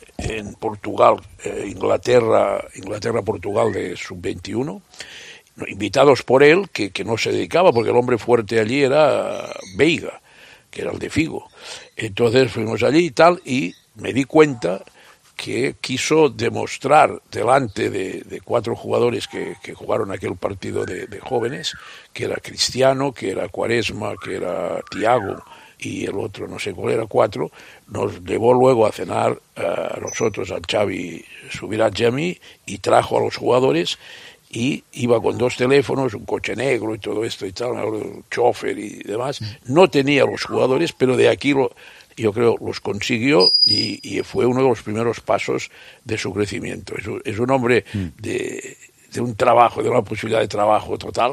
[SPEAKER 11] en Portugal, eh, Inglaterra, Inglaterra-Portugal de sub veintiuno, invitados por él, que, que no se dedicaba, porque el hombre fuerte allí era Veiga, que era el de Figo. Entonces fuimos allí y tal, y me di cuenta que quiso demostrar delante de, de cuatro jugadores que, que jugaron aquel partido de, de jóvenes, que era Cristiano, que era Quaresma, que era Thiago, y el otro, no sé cuál era, cuatro, nos llevó luego a cenar a nosotros, a Xavi Subirats y a mí, y trajo a los jugadores, y iba con dos teléfonos, un coche negro y todo esto y tal, un chofer y demás. No tenía los jugadores, pero de aquí lo, yo creo los consiguió, y, y fue uno de los primeros pasos de su crecimiento. Es un, es un hombre de, de un trabajo, de una posibilidad de trabajo total.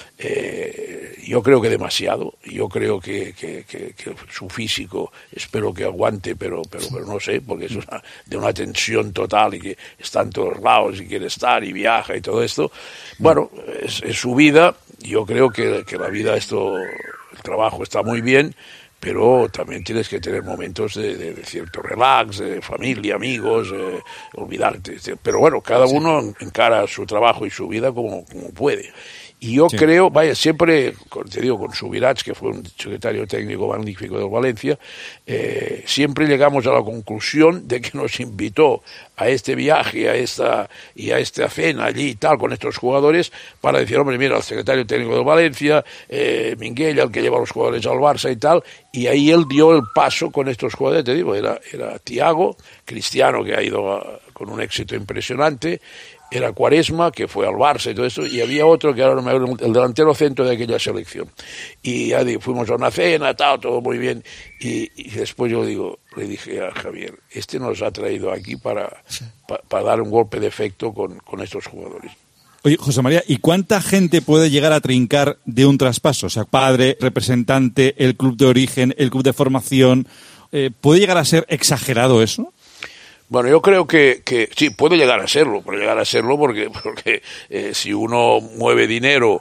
[SPEAKER 11] Eh, yo creo que demasiado. Yo creo que, que, que, que su físico, espero que aguante, pero, pero, pero no sé, porque es una, de una tensión total y que está en todos lados y quiere estar y viaja y todo esto. Bueno, es, es su vida. Yo creo que, que la vida, esto, el trabajo está muy bien, pero también tienes que tener momentos de, de, de cierto relax, de familia, amigos, eh, olvidarte. Pero bueno, cada uno encara su trabajo y su vida como, como puede. Y yo sí. creo, vaya, siempre, te digo, con Subirats, que fue un secretario técnico magnífico del Valencia, eh, siempre llegamos a la conclusión de que nos invitó a este viaje a esta y a esta cena allí y tal, con estos jugadores, para decir, hombre, mira, el secretario técnico del Valencia, eh, Minguella, el que lleva a los jugadores al Barça y tal, y ahí él dio el paso con estos jugadores, te digo, era, era Thiago, Cristiano, que ha ido a, con un éxito impresionante, era Quaresma, que fue al Barça y todo esto, y había otro que ahora no me acuerdo, el delantero centro de aquella selección. Y ya digo, fuimos a una cena, tal, todo muy bien, y, y después yo digo, le dije a Javier, este nos ha traído aquí para, pa, para dar un golpe de efecto con, con estos jugadores.
[SPEAKER 6] Oye, José María, ¿y cuánta gente puede llegar a trincar de un traspaso? O sea, padre, representante, el club de origen, el club de formación, eh, ¿puede llegar a ser exagerado eso?
[SPEAKER 11] Bueno, yo creo que, que sí, puede llegar a serlo, puede llegar a serlo porque, porque eh, si uno mueve dinero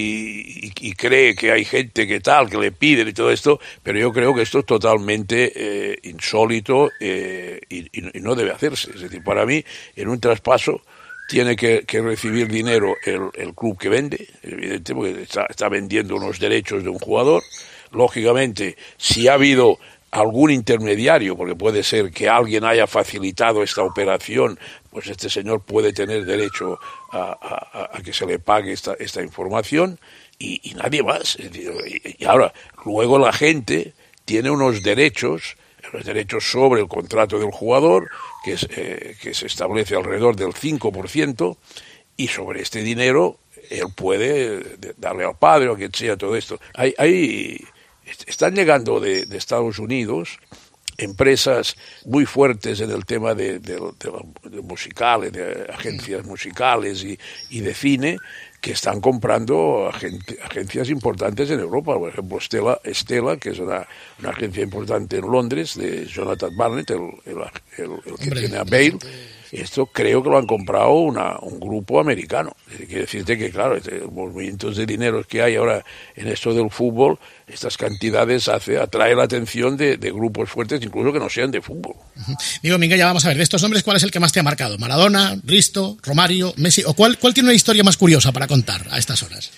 [SPEAKER 11] y, y, y cree que hay gente que tal, que le piden y todo esto, pero yo creo que esto es totalmente eh, insólito eh, y, y no debe hacerse. Es decir, para mí, en un traspaso tiene que, que recibir dinero el, el club que vende, evidente, porque está, está vendiendo unos derechos de un jugador. Lógicamente, si ha habido algún intermediario, porque puede ser que alguien haya facilitado esta operación, pues este señor puede tener derecho a, a, a que se le pague esta, esta información y, y nadie más. Y, y ahora, luego la gente tiene unos derechos, los derechos sobre el contrato del jugador, que, es, eh, que se establece alrededor del cinco por ciento, y sobre este dinero él puede darle al padre o a quien sea todo esto. Hay... hay Están llegando de, de Estados Unidos empresas muy fuertes en el tema de, de, de, de musicales, de agencias musicales y, y de cine, que están comprando agente, agencias importantes en Europa. Por ejemplo, Stella, Stella que es una, una agencia importante en Londres, de Jonathan Barnett, el, el, el, el que Hombre, tiene a Bale. Esto creo que lo han comprado una, un grupo americano. Quiere decirte que, claro, los movimientos de dinero que hay ahora en esto del fútbol, estas cantidades hace, atrae la atención de, de grupos fuertes, incluso que no sean de fútbol.
[SPEAKER 5] Uh-huh. Digo, Minguella, vamos a ver, de estos nombres, ¿cuál es el que más te ha marcado? ¿Maradona, Risto, Romario, Messi? ¿O cuál, cuál tiene una historia más curiosa para contar a estas horas?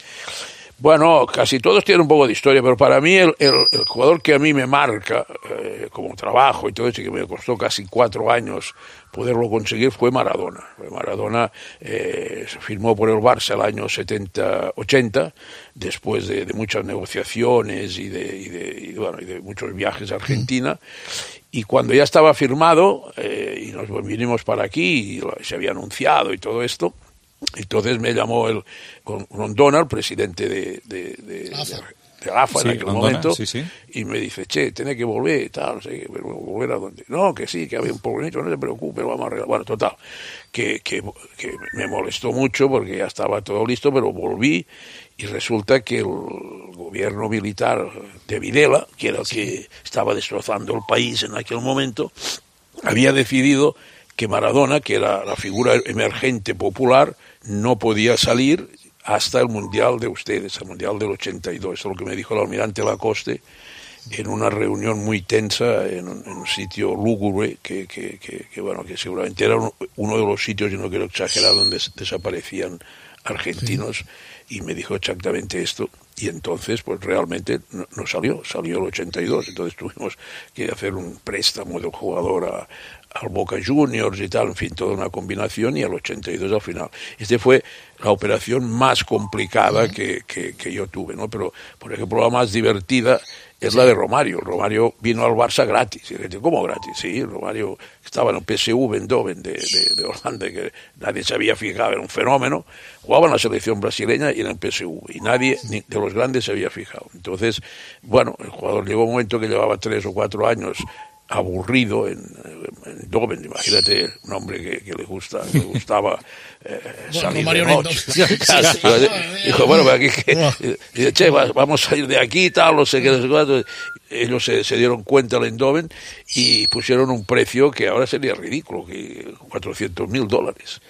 [SPEAKER 11] Bueno, casi todos tienen un poco de historia, pero para mí el, el, el jugador que a mí me marca eh, como trabajo y todo eso, y que me costó casi cuatro años poderlo conseguir, fue Maradona. Maradona eh, se firmó por el Barça el año setenta ochenta, después de, de muchas negociaciones y de, y, de, y, bueno, y de muchos viajes a Argentina, y cuando ya estaba firmado eh, y nos vinimos para aquí y se había anunciado y todo esto, entonces me llamó el Rondona, el presidente de, de, de, de, de AFA sí, en aquel Rondona, momento, sí, sí. Y me dice, che, tiene que volver y tal, no sé, volver a donde. No, que sí, que había un problemita, no se preocupe, lo vamos a arreglar. Bueno, total, que, que, que me molestó mucho porque ya estaba todo listo, pero volví y resulta que el gobierno militar de Videla, que era el que estaba destrozando el país en aquel momento, había decidido que Maradona, que era la figura emergente popular, no podía salir hasta el Mundial de ustedes, el Mundial del ochenta y dos. Eso es lo que me dijo el almirante Lacoste en una reunión muy tensa en un, en un sitio lúgubre, que, que, que, que, bueno, que seguramente era uno de los sitios, y no quiero exagerar, donde desaparecían argentinos, sí. Y me dijo exactamente esto. Y entonces, pues realmente no, no salió, salió el ochenta y dos. Entonces tuvimos que hacer un préstamo del jugador a al Boca Juniors y tal, en fin, toda una combinación, y al ochenta y dos al final. Este fue la operación más complicada que, que, que yo tuve, ¿no? Pero, por ejemplo, la más divertida es la de Romario. Romario vino al Barça gratis. ¿Cómo gratis? Sí, Romario estaba en el P S V Eindhoven de, de, de Holanda, que nadie se había fijado, era un fenómeno. Jugaba en la selección brasileña y en el P S V, y nadie ni de los grandes se había fijado. Entonces, bueno, el jugador llegó un momento que llevaba tres o cuatro años aburrido en, en Eindhoven. Imagínate, un hombre que, que le gusta, que le gustaba eh, salir bueno, de noche. Casi, dijo, bueno, pero aquí que, dice, che, vamos a ir de aquí y tal, no sé qué, no sé cuánto. Ellos se, se dieron cuenta en Eindhoven y pusieron un precio que ahora sería ridículo, que cuatrocientos mil dólares.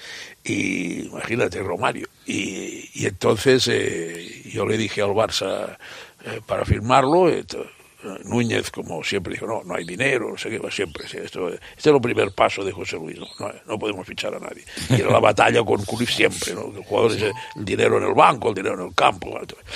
[SPEAKER 11] Y imagínate, Romario. Y, y entonces eh, yo le dije al Barça eh, para firmarlo, eh, Núñez, como siempre, dijo, no, no hay dinero, no sé qué, siempre. Esto, este es el primer paso de José Luis, no, no, no podemos fichar a nadie. Y era la batalla con Cruyff siempre, ¿no? El jugador es el dinero en el banco, el dinero en el campo.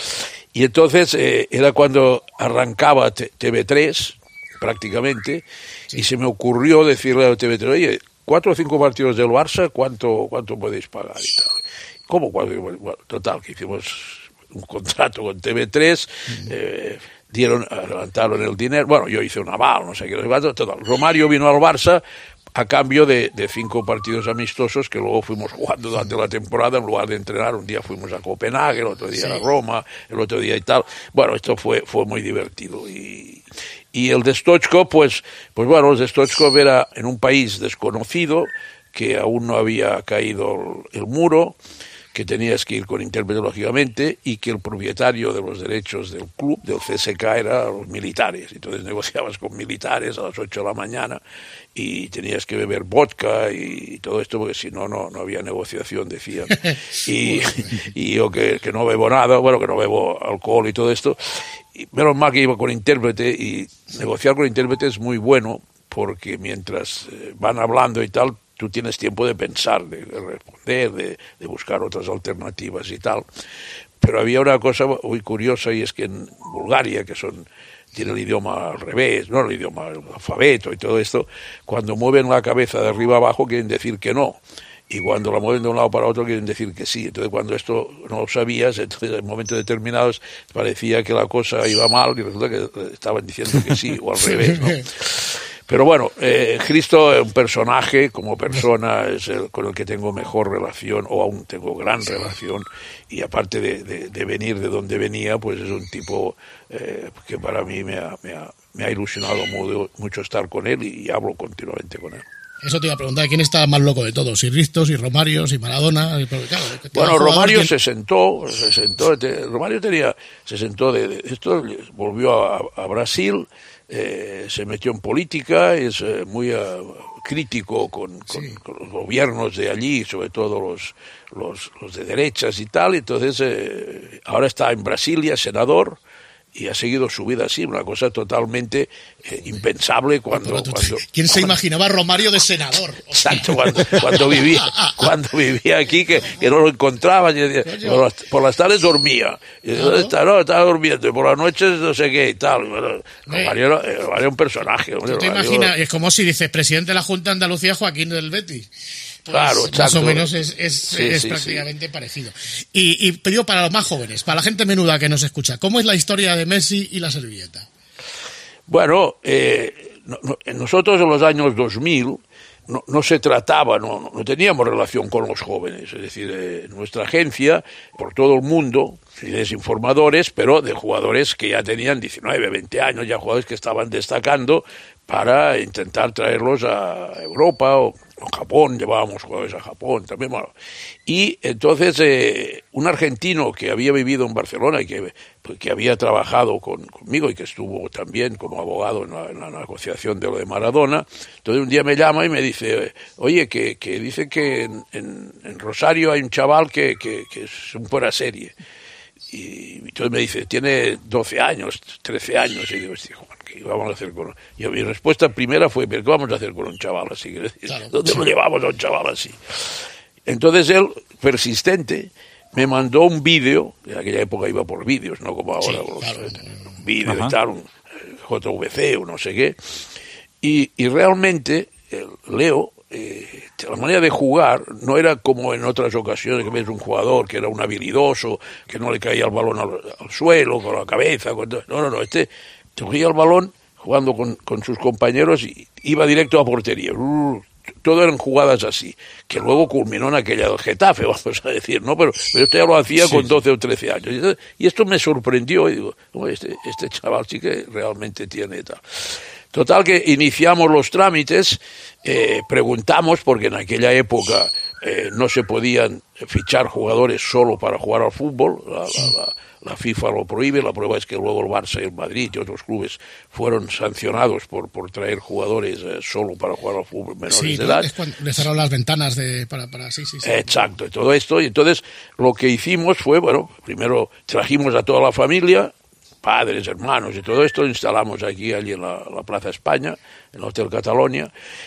[SPEAKER 11] Y entonces eh, era cuando arrancaba T V tres, prácticamente, sí. Y se me ocurrió decirle a T V tres, oye, cuatro o cinco partidos del Barça, ¿cuánto, cuánto podéis pagar? Y tal. ¿Cómo? Bueno, total, que hicimos un contrato con T V tres, uh-huh. eh, dieron, levantaron el dinero, bueno, yo hice un aval, no sé qué, total. Romario vino al Barça a cambio de, de cinco partidos amistosos que luego fuimos jugando durante la temporada en lugar de entrenar. Un día fuimos a Copenhague, el otro día sí. a Roma, el otro día y tal. Bueno, esto fue, fue muy divertido. Y, y el de Stoichkov, pues, pues bueno, el de Stoichkov era en un país desconocido, que aún no había caído el, el muro, que tenías que ir con intérprete lógicamente, y que el propietario de los derechos del club, del C S K, era los militares. Entonces negociabas con militares a las ocho de la mañana y tenías que beber vodka y todo esto, porque si no, no, no había negociación, decían. Y, y yo que, que no bebo nada, bueno, que no bebo alcohol y todo esto. Y menos mal que iba con intérprete, y negociar con intérprete es muy bueno, porque mientras van hablando y tal, tú tienes tiempo de pensar, de, de responder, de, de buscar otras alternativas y tal. Pero había una cosa muy curiosa, y es que en Bulgaria, que son tiene el idioma al revés, no el idioma, el alfabeto y todo esto, cuando mueven la cabeza de arriba abajo quieren decir que no. Y cuando la mueven de un lado para otro quieren decir que sí. Entonces, cuando esto no lo sabías, entonces en momentos determinados parecía que la cosa iba mal y resulta que estaban diciendo que sí, o al revés, ¿no? Pero bueno, eh, Hristo es un personaje, como persona es el con el que tengo mejor relación, o aún tengo gran relación, y aparte de, de, de venir de donde venía, pues es un tipo eh, que para mí me ha, me ha, me ha ilusionado mucho, mucho estar con él, y, y hablo continuamente con él.
[SPEAKER 5] Eso te iba a preguntar, ¿quién está más loco de todos? ¿Si Hristo, si Romario, si Maradona? Claro,
[SPEAKER 11] bueno, Romario ¿quién? se sentó, se sentó, te, Romario tenía, se sentó de, de esto, volvió a, a Brasil, eh, se metió en política, es eh, muy uh, crítico con, con, sí. con los gobiernos de allí, sobre todo los, los, los de derechas y tal. Entonces, eh, ahora está en Brasilia, senador, y ha seguido su vida así, una cosa totalmente eh, impensable cuando, cuando...
[SPEAKER 5] ¿Quién se imaginaba a Romario de senador?
[SPEAKER 11] Exacto, cuando, cuando vivía cuando vivía aquí, que, que no lo encontraban, y decía, por, las, por las tardes dormía, y ¿dónde está? No, estaba durmiendo, y por las noches no sé qué y tal. Bueno, Romario, era, Romario era un personaje.
[SPEAKER 5] ¿Tú te imaginas? Es como si dices, presidente de la Junta de Andalucía, Joaquín del Betis. Pues
[SPEAKER 11] claro, exacto.
[SPEAKER 5] Más o menos es, es,
[SPEAKER 11] sí,
[SPEAKER 5] es
[SPEAKER 11] sí,
[SPEAKER 5] prácticamente
[SPEAKER 11] sí.
[SPEAKER 5] parecido. Y, y pero para los más jóvenes, para la gente menuda que nos escucha, ¿cómo es la historia de Messi y la servilleta?
[SPEAKER 11] Bueno, eh, no, no, nosotros en los años dos mil no, no se trataba, no, no teníamos relación con los jóvenes. Es decir, eh, nuestra agencia, por todo el mundo, desinformadores, pero de jugadores que ya tenían diecinueve, veinte años, ya jugadores que estaban destacando, para intentar traerlos a Europa o a Japón. Llevábamos jugadores a Japón también. Bueno. Y entonces eh, un argentino que había vivido en Barcelona y que, pues, que había trabajado con, conmigo y que estuvo también como abogado en la, en la negociación de lo de Maradona, entonces un día me llama y me dice, oye, que, que dice que en, en, en Rosario hay un chaval que, que, que es un fuera serie. Y entonces me dice, tiene doce años, trece años, y digo, hijo, ¿qué vamos a hacer con él? Y mi respuesta primera fue, ¿qué vamos a hacer con un chaval así? Claro, ¿dónde sí. lo llevamos a un chaval así? Entonces él, persistente, me mandó un vídeo, en aquella época iba por vídeos, no como ahora, sí, los, claro. un vídeo y tal, un J V C o no sé qué, y, y realmente el Leo, Eh, la manera de jugar no era como en otras ocasiones que ves un jugador que era un habilidoso, que no le caía el balón al, al suelo con la cabeza, con, no, no, no, este cogía el balón jugando con, con sus compañeros y iba directo a portería. Uh, todo eran jugadas así, que luego culminó en aquella del Getafe, vamos a decir, ¿no? Pero, pero esto ya lo hacía sí, con doce o trece años. Y esto me sorprendió, y digo, este, este chaval sí que realmente tiene tal. Total que iniciamos los trámites, eh, preguntamos, porque en aquella época eh, no se podían fichar jugadores solo para jugar al fútbol, la, la, la, la FIFA lo prohíbe, la prueba es que luego el Barça y el Madrid y otros clubes fueron sancionados por, por traer jugadores eh, solo para jugar al fútbol menores
[SPEAKER 5] sí,
[SPEAKER 11] de edad.
[SPEAKER 5] Es cuando le cerraron las ventanas de, para, para sí, sí, sí.
[SPEAKER 11] Exacto, y todo esto, y entonces lo que hicimos fue, bueno, primero trajimos a toda la familia, padres, hermanos y todo esto, instalamos aquí, allí en la, la Plaza España, en el Hotel Catalonia,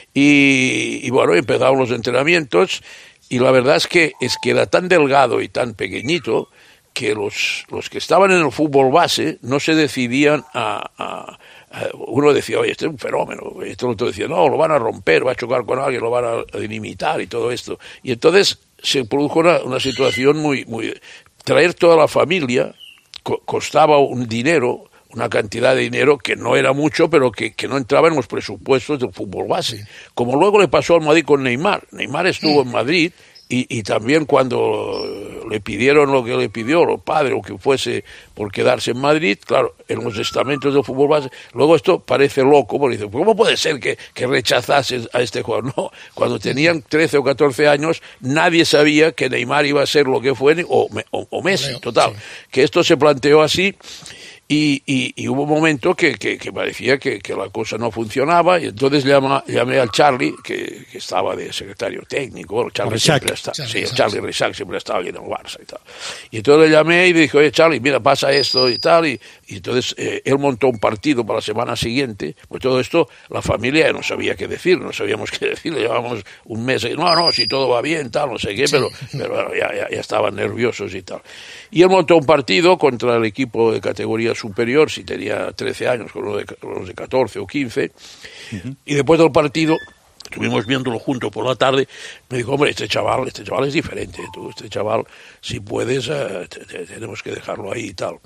[SPEAKER 11] y, y bueno, empezamos los entrenamientos, y la verdad es que, es que era tan delgado y tan pequeñito que los, los que estaban en el fútbol base no se decidían a... a, a uno decía, oye, este es un fenómeno, y este otro decía, no, lo van a romper, va a chocar con alguien, lo van a dinamitar y todo esto. Y entonces se produjo una, una situación muy, muy... Traer toda la familia costaba un dinero, una cantidad de dinero que no era mucho, pero que, que no entraba en los presupuestos del fútbol base. Como luego le pasó al Madrid con Neymar. Neymar estuvo en Madrid y, y también cuando le pidieron lo que le pidió, los padres o que fuese por quedarse en Madrid, claro, en los estamentos del fútbol base, luego esto parece loco, porque dice, ¿cómo puede ser que, que rechazases a este jugador? No, cuando tenían trece o catorce años, nadie sabía que Neymar iba a ser lo que fue, o, o, o Messi, total, que esto se planteó así. Y, y, y hubo un momento que, que, que parecía que, que la cosa no funcionaba, y entonces llama, llamé al Charlie, que, que estaba de secretario técnico. El Charlie siempre está, Charlie, sí, el Charlie Reixac siempre estaba aquí en el Barça y tal. Y entonces le llamé y le dije, oye Charlie, mira, pasa esto y tal, y, y entonces eh, él montó un partido para la semana siguiente. Pues todo esto, la familia no sabía qué decir, no sabíamos qué decir, le llevábamos un mes, y, no, no, si todo va bien, tal, no sé qué, pero, pero bueno, ya, ya, ya estaban nerviosos y tal. Y él montó un partido contra el equipo de categoría superior, si tenía trece años, con los de, con los de catorce o quince, uh-huh. Y después del partido, estuvimos viéndolo juntos por la tarde, me dijo, hombre, este chaval, este chaval es diferente, tú, este chaval, si puedes, uh, te, te, tenemos que dejarlo ahí y tal.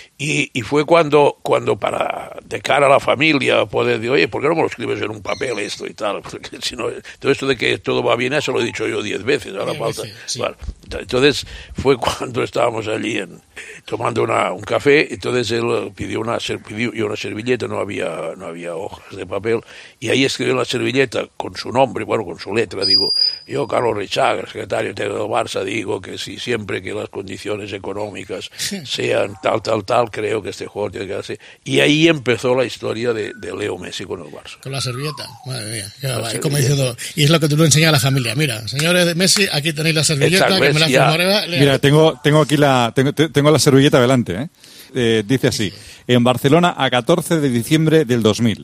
[SPEAKER 11] Y, y fue cuando, cuando para, de cara a la familia, poder decir, oye, ¿por qué no me lo escribes en un papel esto y tal? Porque si no, todo esto de que todo va bien, eso lo he dicho yo diez veces, ahora falta. Sí, sí. Bueno, entonces fue cuando estábamos allí en, eh, tomando una, un café, entonces él pidió una, pidió una servilleta, no había, no había hojas de papel, y ahí escribió en la servilleta con su nombre, bueno, con su letra, digo, yo, Carlos Reixac, secretario técnico del Barça, digo que si siempre que las condiciones económicas sean tal, tal, tal, creo que este jugador tiene que hacer. Y ahí empezó la historia de, de Leo Messi con el Barça.
[SPEAKER 5] Con la servilleta, madre mía. Ya, va, servilleta. Como diciendo, y es lo que tú le enseñas a la familia. Mira, señores de Messi, aquí tenéis la servilleta. Exacto, que me la firmaré.
[SPEAKER 6] Mira, tengo, tengo aquí la, tengo, tengo la servilleta delante. ¿eh? Eh, dice así, en Barcelona a catorce de diciembre del dos mil.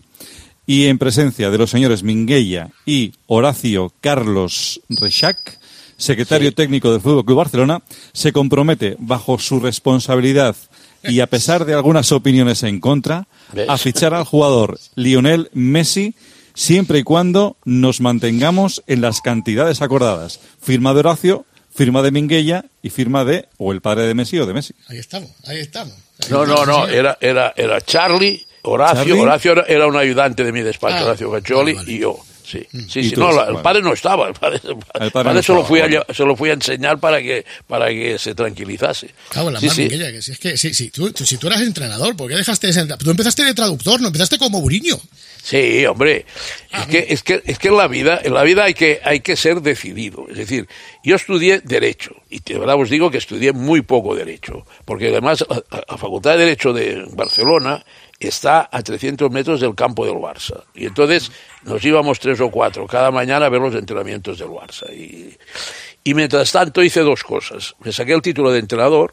[SPEAKER 6] Y en presencia de los señores Minguella y Horacio Carlos Reixac, secretario sí. técnico del Fútbol Club Barcelona, se compromete bajo su responsabilidad y a pesar de algunas opiniones en contra, ¿ves? A fichar al jugador Lionel Messi siempre y cuando nos mantengamos en las cantidades acordadas. Firma de Horacio, firma de Minguella y firma de o el padre de Messi o de Messi.
[SPEAKER 5] Ahí estamos, ahí estamos. Ahí
[SPEAKER 11] no,
[SPEAKER 5] estamos,
[SPEAKER 11] no, no, era, era, era Charlie, Horacio, Charlie. Horacio era, era un ayudante de mi despacho, ah, Horacio Caccioli, vale, vale. y yo. Sí, sí, sí, no, la, el padre no estaba, el padre, el padre, el padre no se, lo fui a, se lo fui a enseñar para que para que se tranquilizase.
[SPEAKER 5] Claro, la
[SPEAKER 11] sí,
[SPEAKER 5] madre,
[SPEAKER 11] sí.
[SPEAKER 5] Minguella, que si es que sí, sí, tú, tú, si tú eras entrenador, ¿por qué dejaste de ser, tú empezaste de traductor, no empezaste como Mourinho?
[SPEAKER 11] Sí, hombre, ah, es que es que es que en la vida, en la vida hay que hay que ser decidido, es decir, yo estudié derecho y de verdad os digo que estudié muy poco derecho, porque además la, la Facultad de Derecho de Barcelona está a trescientos metros del campo del Barça. Y entonces nos íbamos tres o cuatro cada mañana a ver los entrenamientos del Barça. Y, y mientras tanto hice dos cosas. Me saqué el título de entrenador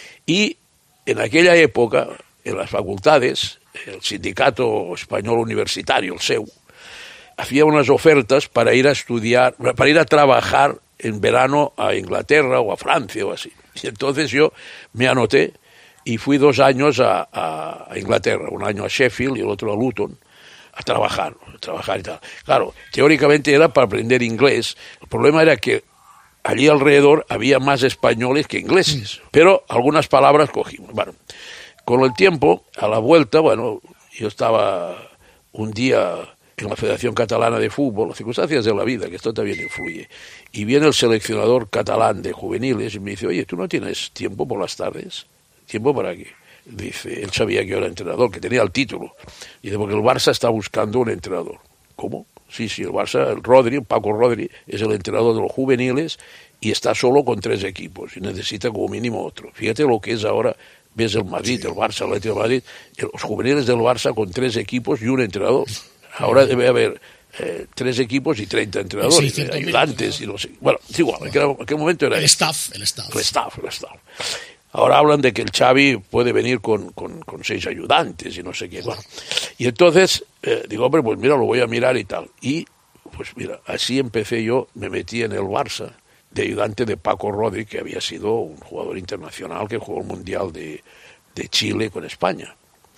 [SPEAKER 11] y en aquella época, en las facultades, el Sindicato Español Universitario, el S E U, hacía unas ofertas para ir a estudiar, para ir a trabajar en verano a Inglaterra o a Francia o así. Y entonces yo me anoté y fui dos años a, a, a Inglaterra, un año a Sheffield y el otro a Luton, a trabajar, a trabajar y tal. Claro, teóricamente era para aprender inglés. El problema era que allí alrededor había más españoles que ingleses, pero algunas palabras cogimos. Bueno, con el tiempo, a la vuelta, bueno, yo estaba un día en la Federación Catalana de Fútbol, las circunstancias de la vida, que esto también influye, y viene el seleccionador catalán de juveniles y me dice, oye, ¿tú no tienes tiempo por las tardes? ¿Tiempo para qué? Dice, él sabía que yo era entrenador, que tenía el título. Dice, porque el Barça está buscando un entrenador. ¿Cómo? Sí, sí, el Barça, el Rodri, Paco Rodri, es el entrenador de los juveniles y está solo con tres equipos y necesita como mínimo otro. Fíjate lo que es ahora, ves el Madrid, el Barça, el Atlético de Madrid, los juveniles del Barça con tres equipos y un entrenador. Ahora debe haber eh, tres equipos y treinta entrenadores, sí, ayudantes y no sé. Bueno, es igual, en aquel, en aquel momento era
[SPEAKER 5] el staff, el staff.
[SPEAKER 11] El staff, el staff. Ahora hablan de que el Xavi puede venir con, con, con seis ayudantes y no sé qué. Bueno, y entonces eh, digo, hombre, pues mira, lo voy a mirar y tal. Y pues mira, así empecé yo, me metí en el Barça de ayudante de Paco Rodri, que había sido un jugador internacional que jugó el Mundial de, de Chile con España.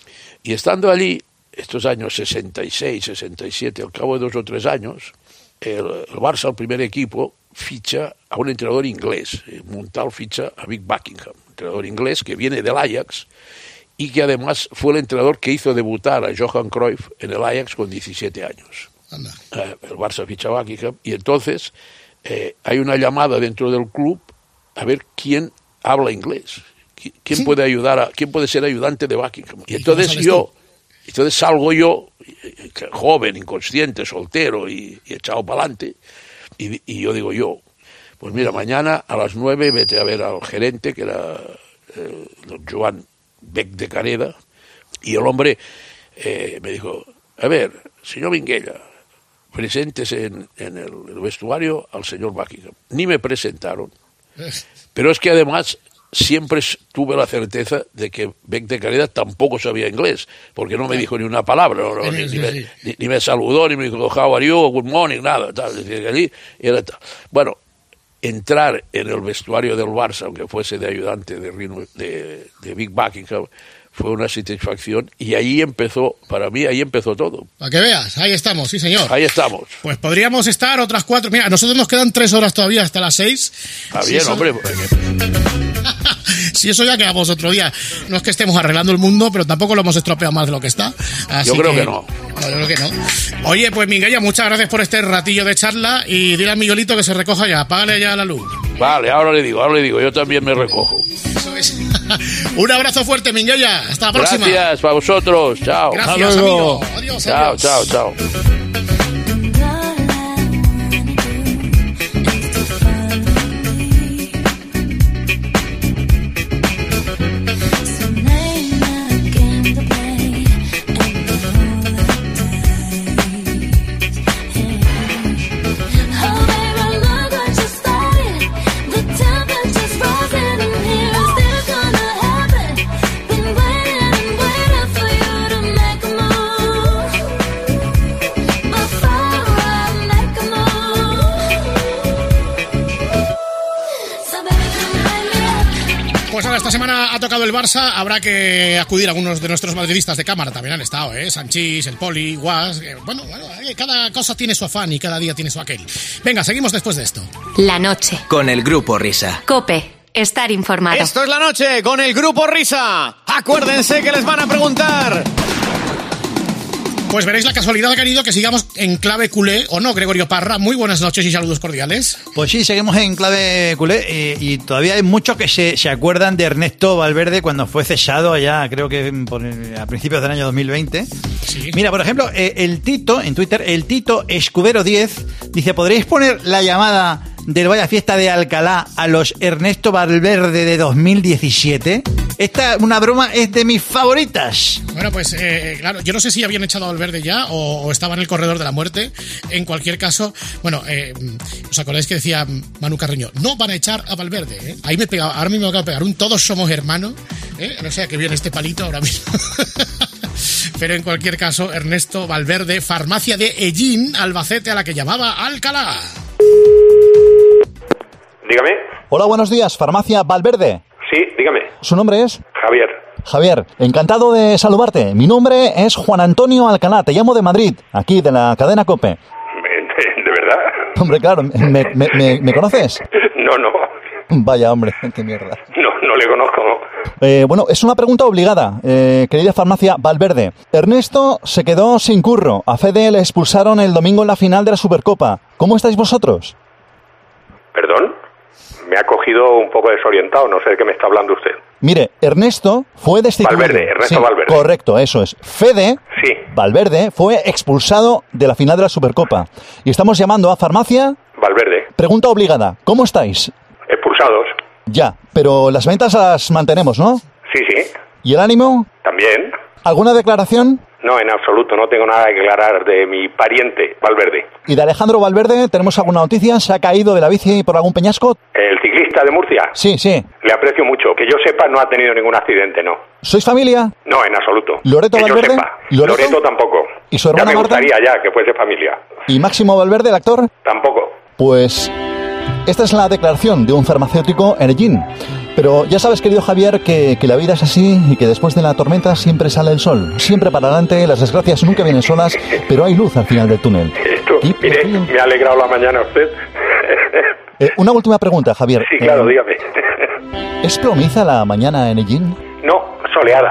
[SPEAKER 11] Y estando allí, estos años sesenta y seis, sesenta y siete, al cabo de dos o tres años, el, el Barça, el primer equipo, ficha a un entrenador inglés. Montal ficha a Vic Buckingham, entrenador inglés que viene del Ajax y que además fue el entrenador que hizo debutar a Johan Cruyff en el Ajax con diecisiete años. Eh, el Barça ficha a Buckingham y entonces eh, hay una llamada dentro del club a ver quién habla inglés, quién ¿Sí? puede ayudar a, quién puede ser ayudante de Buckingham. Y entonces yo, entonces salgo yo, joven, inconsciente, soltero y, y echado para adelante, y, y yo digo yo, pues mira, mañana a las nueve vete a ver al gerente, que era eh, don Joan Bec de Caneda, y el hombre eh, me dijo, a ver, señor Minguella, preséntese en, en el, el vestuario al señor Buckingham. Ni me presentaron, pero es que además siempre tuve la certeza de que Bec de Caneda tampoco sabía inglés, porque no me dijo ni una palabra, no, no, ni, ni, me, ni, ni me saludó, ni me dijo how are you, good morning, nada, tal. Decía que allí era tal. Bueno, entrar en el vestuario del Barça, aunque fuese de ayudante de, de, de Vic Buckingham, fue una satisfacción, y ahí empezó, para mí, ahí empezó todo.
[SPEAKER 5] Para que veas, ahí estamos, sí señor.
[SPEAKER 11] Ahí estamos.
[SPEAKER 5] Pues podríamos estar otras cuatro, mira, a nosotros nos quedan tres horas todavía hasta las seis.
[SPEAKER 11] Está bien, si hombre.
[SPEAKER 5] Si eso ya quedamos otro día. No es que estemos arreglando el mundo, pero tampoco lo hemos estropeado más de lo que está. Así
[SPEAKER 11] yo creo que,
[SPEAKER 5] que
[SPEAKER 11] no.
[SPEAKER 5] No, yo creo que no. Oye, pues Minguella, muchas gracias por este ratillo de charla y dile a Miguelito que se recoja ya, apágale ya la luz.
[SPEAKER 11] Vale, ahora le digo, ahora le digo, yo también me recojo.
[SPEAKER 5] Eso es. Un abrazo fuerte, Minguella. Hasta la próxima.
[SPEAKER 11] Gracias para vosotros. Chao.
[SPEAKER 5] Gracias, amigo. Adiós,
[SPEAKER 11] chao,
[SPEAKER 5] adiós.
[SPEAKER 11] chao, chao.
[SPEAKER 5] Pues ahora esta semana ha tocado el Barça, habrá que acudir a algunos de nuestros madridistas de cámara, también han estado, ¿eh? Sanchís, el Poli, Guas, eh, bueno, bueno, cada cosa tiene su afán y cada día tiene su aquel. Venga, seguimos después de esto.
[SPEAKER 1] La noche. Con el Grupo Risa.
[SPEAKER 14] COPE. Estar informado.
[SPEAKER 3] Esto es La Noche con el Grupo Risa. Acuérdense que les van a preguntar.
[SPEAKER 5] Pues veréis la casualidad que han ido que sigamos en clave culé, ¿o no, Gregorio Parra? Muy buenas noches y saludos cordiales.
[SPEAKER 15] Pues sí, seguimos en clave culé eh, y todavía hay muchos que se, se acuerdan de Ernesto Valverde cuando fue cesado allá, creo que por, a principios del año dos mil veinte. Sí. Mira, por ejemplo, eh, el Tito, en Twitter, el Tito Escudero diez, dice, ¿podréis poner la llamada del Vaya Fiesta de Alcalá a los Ernesto Valverde de dos mil diecisiete? Esta, una broma, es de mis favoritas.
[SPEAKER 5] Bueno, pues eh, claro, yo no sé si habían echado a Valverde ya o, o estaba en el corredor de la muerte. En cualquier caso, bueno, eh, ¿os acordáis que decía Manu Carreño? No van a echar a Valverde, ¿eh? Ahí me pegaba, ahora mismo me acabo de pegar un todos somos hermanos, ¿eh? No sé a qué viene este palito ahora mismo. Pero en cualquier caso, Ernesto Valverde, farmacia de Ellín, Albacete, a la que llamaba Alcalá.
[SPEAKER 16] Dígame.
[SPEAKER 15] Hola, buenos días, farmacia Valverde.
[SPEAKER 16] Sí, dígame.
[SPEAKER 15] ¿Su nombre es?
[SPEAKER 16] Javier.
[SPEAKER 15] Javier, encantado de saludarte. Mi nombre es Juan Antonio Alcalá, te llamo de Madrid, aquí de la cadena COPE.
[SPEAKER 16] ¿De, de verdad?
[SPEAKER 15] Hombre, claro, ¿me, me, me, ¿me conoces?
[SPEAKER 16] No, no.
[SPEAKER 15] Vaya, hombre, qué mierda.
[SPEAKER 16] No, no le conozco.
[SPEAKER 15] Eh, bueno, es una pregunta obligada, eh, querida farmacia Valverde. Ernesto se quedó sin curro. A Fede le expulsaron el domingo en la final de la Supercopa. ¿Cómo estáis vosotros?
[SPEAKER 16] ¿Perdón? Me ha cogido un poco desorientado, no sé de qué me está hablando usted.
[SPEAKER 15] Mire, Ernesto fue destituido.
[SPEAKER 16] Valverde, Ernesto
[SPEAKER 15] sí,
[SPEAKER 16] Valverde.
[SPEAKER 15] Correcto, eso es. Fede,
[SPEAKER 16] sí.
[SPEAKER 15] Valverde, fue expulsado de la final de la Supercopa. Y estamos llamando a farmacia...
[SPEAKER 16] Valverde.
[SPEAKER 15] Pregunta obligada, ¿cómo estáis?
[SPEAKER 16] Expulsados.
[SPEAKER 15] Ya, pero las ventas las mantenemos, ¿no?
[SPEAKER 16] Sí, sí.
[SPEAKER 15] ¿Y el ánimo?
[SPEAKER 16] También.
[SPEAKER 15] ¿Alguna declaración?
[SPEAKER 16] No, en absoluto, no tengo nada que aclarar de mi pariente, Valverde.
[SPEAKER 15] ¿Y de Alejandro Valverde tenemos alguna noticia? ¿Se ha caído de la bici por algún peñasco?
[SPEAKER 16] ¿El ciclista de Murcia?
[SPEAKER 15] Sí, sí.
[SPEAKER 16] Le aprecio mucho. Que yo sepa, no ha tenido ningún accidente, ¿no.
[SPEAKER 15] ¿Sois familia?
[SPEAKER 16] No, en absoluto.
[SPEAKER 15] ¿Loreto
[SPEAKER 16] que
[SPEAKER 15] Valverde?
[SPEAKER 16] Yo sepa.
[SPEAKER 15] ¿Loreto?
[SPEAKER 16] Loreto tampoco.
[SPEAKER 15] ¿Y su hermana
[SPEAKER 16] Ya me
[SPEAKER 15] Marta?
[SPEAKER 16] gustaría ya que fuese familia.
[SPEAKER 15] ¿Y Máximo Valverde, el actor?
[SPEAKER 16] Tampoco.
[SPEAKER 15] Pues esta es la declaración de un farmacéutico en Ellín. Pero ya sabes, querido Javier, que, que la vida es así y que después de la tormenta siempre sale el sol. Siempre para adelante, las desgracias nunca vienen solas, pero hay luz al final del túnel.
[SPEAKER 16] Esto, mire, me ha alegrado la mañana usted.
[SPEAKER 15] Eh, una última pregunta, Javier.
[SPEAKER 16] Sí, claro,
[SPEAKER 15] eh,
[SPEAKER 16] dígame.
[SPEAKER 15] ¿Es plomiza la mañana en Ellín?
[SPEAKER 16] No, soleada.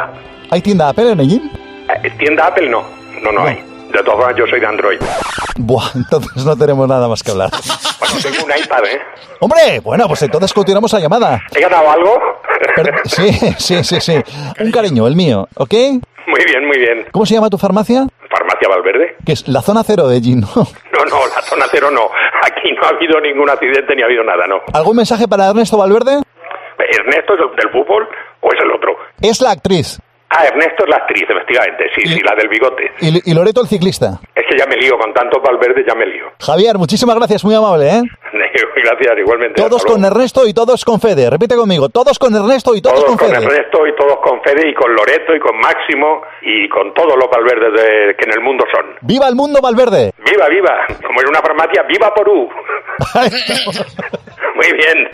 [SPEAKER 17] ¿Hay tienda Apple en Ellín?
[SPEAKER 16] Eh, tienda Apple no, no, no, no hay. De todas formas, yo soy de Android.
[SPEAKER 17] Buah, entonces no tenemos nada más que hablar.
[SPEAKER 16] Bueno, tengo un iPad, ¿eh?
[SPEAKER 17] ¡Hombre! Bueno, pues entonces continuamos la llamada.
[SPEAKER 16] ¿He ganado algo?
[SPEAKER 17] Pero, sí, sí, sí, sí. Un cariño, el mío, ¿ok?
[SPEAKER 16] Muy bien, muy bien.
[SPEAKER 17] ¿Cómo se llama tu farmacia?
[SPEAKER 16] Farmacia Valverde.
[SPEAKER 17] Que es la zona cero de Ellín, ¿no?
[SPEAKER 16] No, no, la zona cero no. Aquí no ha habido ningún accidente ni ha habido nada, no.
[SPEAKER 17] ¿Algún mensaje para Ernesto Valverde?
[SPEAKER 16] ¿Ernesto es el del fútbol o es el otro?
[SPEAKER 17] Es la actriz.
[SPEAKER 16] Ah, Ernesto es la actriz, efectivamente, sí,
[SPEAKER 17] y,
[SPEAKER 16] sí, la del bigote.
[SPEAKER 17] Y, y Loreto el ciclista.
[SPEAKER 16] Es que ya me lío, con tantos Valverde ya me lío.
[SPEAKER 17] Javier, muchísimas gracias, muy amable, ¿eh?
[SPEAKER 16] Gracias, igualmente.
[SPEAKER 17] Todos con Ernesto y todos con Fede, repite conmigo, todos con Ernesto y todos,
[SPEAKER 16] todos
[SPEAKER 17] con Fede.
[SPEAKER 16] Todos con Ernesto y todos con Fede y con Loreto y con Máximo y con todos los Valverdes de, que en el mundo son.
[SPEAKER 17] ¡Viva el mundo Valverde!
[SPEAKER 16] ¡Viva, viva! Como en una farmacia, ¡viva Porú! Muy bien.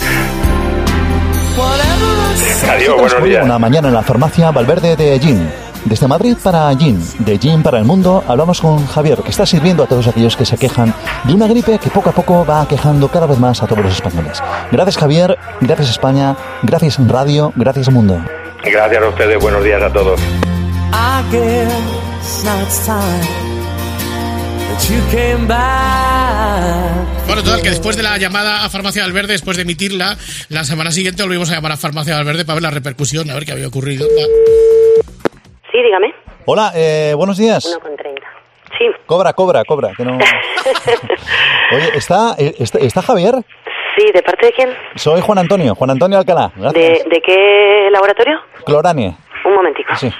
[SPEAKER 16] Adiós, buenos días.
[SPEAKER 17] Una mañana en la farmacia Valverde de Ellín. Desde Madrid para Ellín, de Ellín para el mundo, hablamos con Javier, que está sirviendo a todos aquellos que se quejan de una gripe que poco a poco va aquejando cada vez más a todos los españoles. Gracias, Javier, gracias España, gracias Radio, gracias Mundo.
[SPEAKER 16] Gracias a ustedes, buenos días a todos.
[SPEAKER 5] Bueno, total, que después de la llamada a Farmacia Valverde, después de emitirla, la semana siguiente volvimos a llamar a Farmacia Valverde para ver la repercusión, a ver qué había ocurrido.
[SPEAKER 18] Sí, dígame.
[SPEAKER 17] Hola, eh, buenos días.
[SPEAKER 18] uno con treinta. Sí.
[SPEAKER 17] Cobra, cobra, cobra. Que no... Oye, ¿está, está, ¿está Javier?
[SPEAKER 18] Sí, ¿de parte de quién?
[SPEAKER 17] Soy Juan Antonio, Juan Antonio Alcalá.
[SPEAKER 18] ¿De, ¿De qué laboratorio?
[SPEAKER 17] Cloranie.
[SPEAKER 18] Un momentico.
[SPEAKER 17] Sí.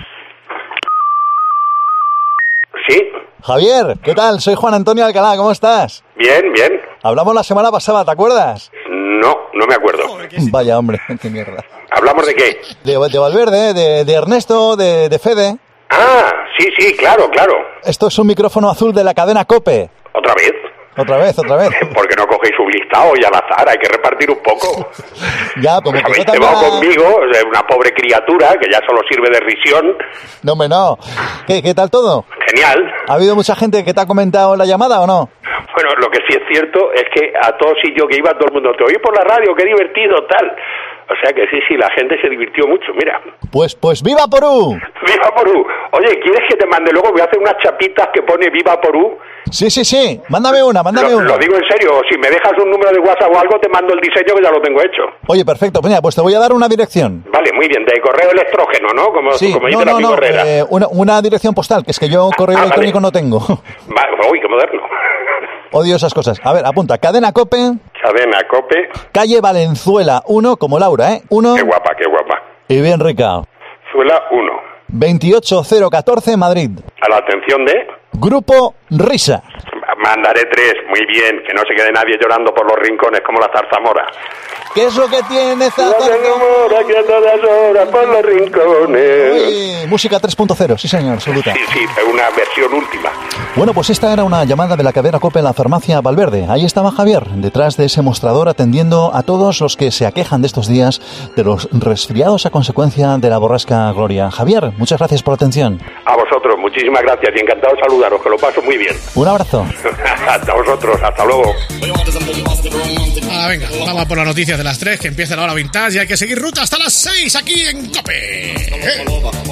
[SPEAKER 16] Sí.
[SPEAKER 17] Javier, ¿qué tal? Soy Juan Antonio Alcalá, ¿cómo estás?
[SPEAKER 16] Bien, bien.
[SPEAKER 17] Hablamos la semana pasada, ¿te acuerdas?
[SPEAKER 16] No, no me acuerdo.
[SPEAKER 17] Vaya, hombre, qué mierda.
[SPEAKER 16] ¿Hablamos de qué?
[SPEAKER 17] De, de Valverde, de, de Ernesto, de, de Fede.
[SPEAKER 16] Ah, sí, sí, claro, claro.
[SPEAKER 17] Esto es un micrófono azul de la cadena COPE.
[SPEAKER 16] ¿Otra vez?
[SPEAKER 17] Otra vez, otra vez.
[SPEAKER 16] ¿Por qué no cogéis un listado y al azar? Hay que repartir un poco.
[SPEAKER 17] Ya, como
[SPEAKER 16] pues
[SPEAKER 17] que
[SPEAKER 16] habéis
[SPEAKER 17] yo
[SPEAKER 16] llevado
[SPEAKER 17] también...
[SPEAKER 16] conmigo, una pobre criatura que ya solo sirve de risión.
[SPEAKER 17] No, hombre, no. ¿Qué, qué tal todo?
[SPEAKER 16] Genial.
[SPEAKER 17] ¿Ha habido mucha gente que te ha comentado la llamada o no?
[SPEAKER 16] Bueno, lo que sí es cierto es que a todos y yo que iba todo el mundo, te oí por la radio, qué divertido, tal. O sea que sí, sí, la gente se divirtió mucho, mira.
[SPEAKER 17] Pues, pues, ¡viva Porú!
[SPEAKER 16] ¡Viva Porú! Oye, ¿quieres que te mande luego? Voy a hacer unas chapitas que pone ¡Viva Porú!
[SPEAKER 17] Sí, sí, sí, mándame una, mándame
[SPEAKER 16] lo,
[SPEAKER 17] una.
[SPEAKER 16] Lo digo en serio, si me dejas un número de WhatsApp o algo, te mando el diseño que ya lo tengo hecho.
[SPEAKER 17] Oye, perfecto, mira, pues te voy a dar una dirección.
[SPEAKER 16] Vale, muy bien, de correo electrógeno, ¿no? Como,
[SPEAKER 17] sí,
[SPEAKER 16] como
[SPEAKER 17] no,
[SPEAKER 16] dice
[SPEAKER 17] no,
[SPEAKER 16] la
[SPEAKER 17] no,
[SPEAKER 16] Herrera.
[SPEAKER 17] Eh, una, una dirección postal, que es que yo correo
[SPEAKER 16] ah,
[SPEAKER 17] electrónico
[SPEAKER 16] vale.
[SPEAKER 17] no tengo.
[SPEAKER 16] Va, uy, qué moderno.
[SPEAKER 17] Odio esas cosas. A ver, apunta, Cadena COPE.
[SPEAKER 16] Cadena COPE.
[SPEAKER 17] Calle Valenzuela uno, como Laura, ¿eh? uno.
[SPEAKER 16] Qué guapa, qué guapa.
[SPEAKER 17] Y bien rica.
[SPEAKER 16] Zuela uno.
[SPEAKER 17] veintiocho cero catorce, Madrid.
[SPEAKER 16] A la atención de...
[SPEAKER 17] Grupo Risa.
[SPEAKER 16] Mandaré tres, muy bien, que no se quede nadie llorando por los rincones como la zarzamora.
[SPEAKER 17] ¿Qué es lo que tiene
[SPEAKER 16] zarzamora? Que a todas horas por los rincones.
[SPEAKER 17] Uy, música tres punto cero, sí señor, absoluta.
[SPEAKER 16] Sí, sí, una versión última.
[SPEAKER 17] Bueno, pues esta era una llamada de la cadena COPE en la farmacia Valverde. Ahí estaba Javier, detrás de ese mostrador, atendiendo a todos los que se aquejan de estos días de los resfriados a consecuencia de la borrasca Gloria. Javier, muchas gracias por la atención.
[SPEAKER 16] A vosotros, muchísimas gracias y encantado de saludaros, que lo paso muy bien.
[SPEAKER 17] Un abrazo.
[SPEAKER 16] Hasta vosotros, hasta luego.
[SPEAKER 5] Ah, venga, vamos por las noticias de las tres, que empieza la hora vintage y hay que seguir ruta hasta las seis aquí en COPE. ¿Eh?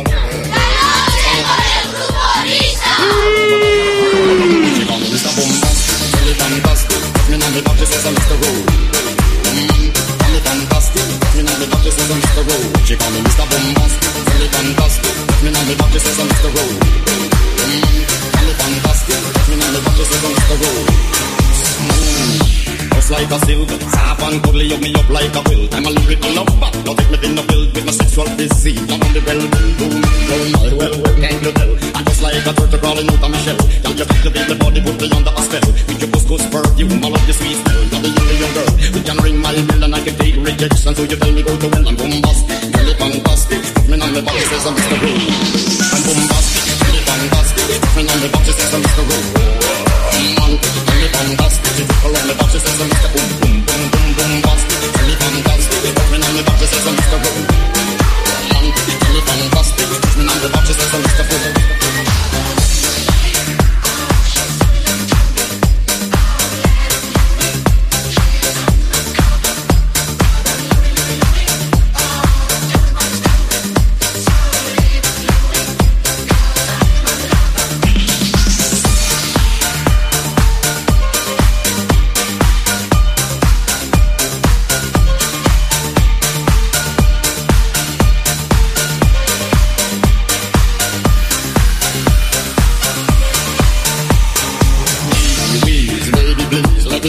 [SPEAKER 19] Like a silk, soft and cuddly, hug me up like a quilt. I'm a lyrical lover, don't take me in the field with my sexual physique. I'm on the well, boom, boom, well, well, well, can't you tell? I'm just like a turtle crawling out of my shell. Can't you captivate the body, put me under a spell? With your couscous perfume, I love your sweet smell. You're the only young girl, we can ring my bell and I can take rejection. So you tell me go to well, I'm bombastic, really fantastic. Put me on the box, says I'm Mister Rowe. I'm bombastic, really fantastic. Put me on the box, says I'm Mister Rowe. Man, really fantastic. You put on the box, says I'm Mister Boom, boom, boom, boom, boom, bastic. Really fantastic. Put me on the box, says I'm Mister Rowe. Man, really fantastic. Put me on the box, says I'm Mister Boom.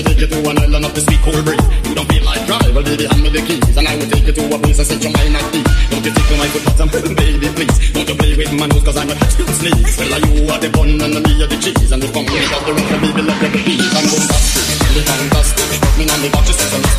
[SPEAKER 19] me take you to an island of the sweet cool breeze. You don't feel like drive, well baby hand me the keys, and I will take you to a place and set your mind at ease. Don't you tickle my foot bottom, baby please. Don't you play with my nose, cause I'm a to sneeze. Well you are the bun and me are the cheese, and the funk me got the rock, baby let the beat. I'm bombastic, really fantastic. Put me on the box, you say some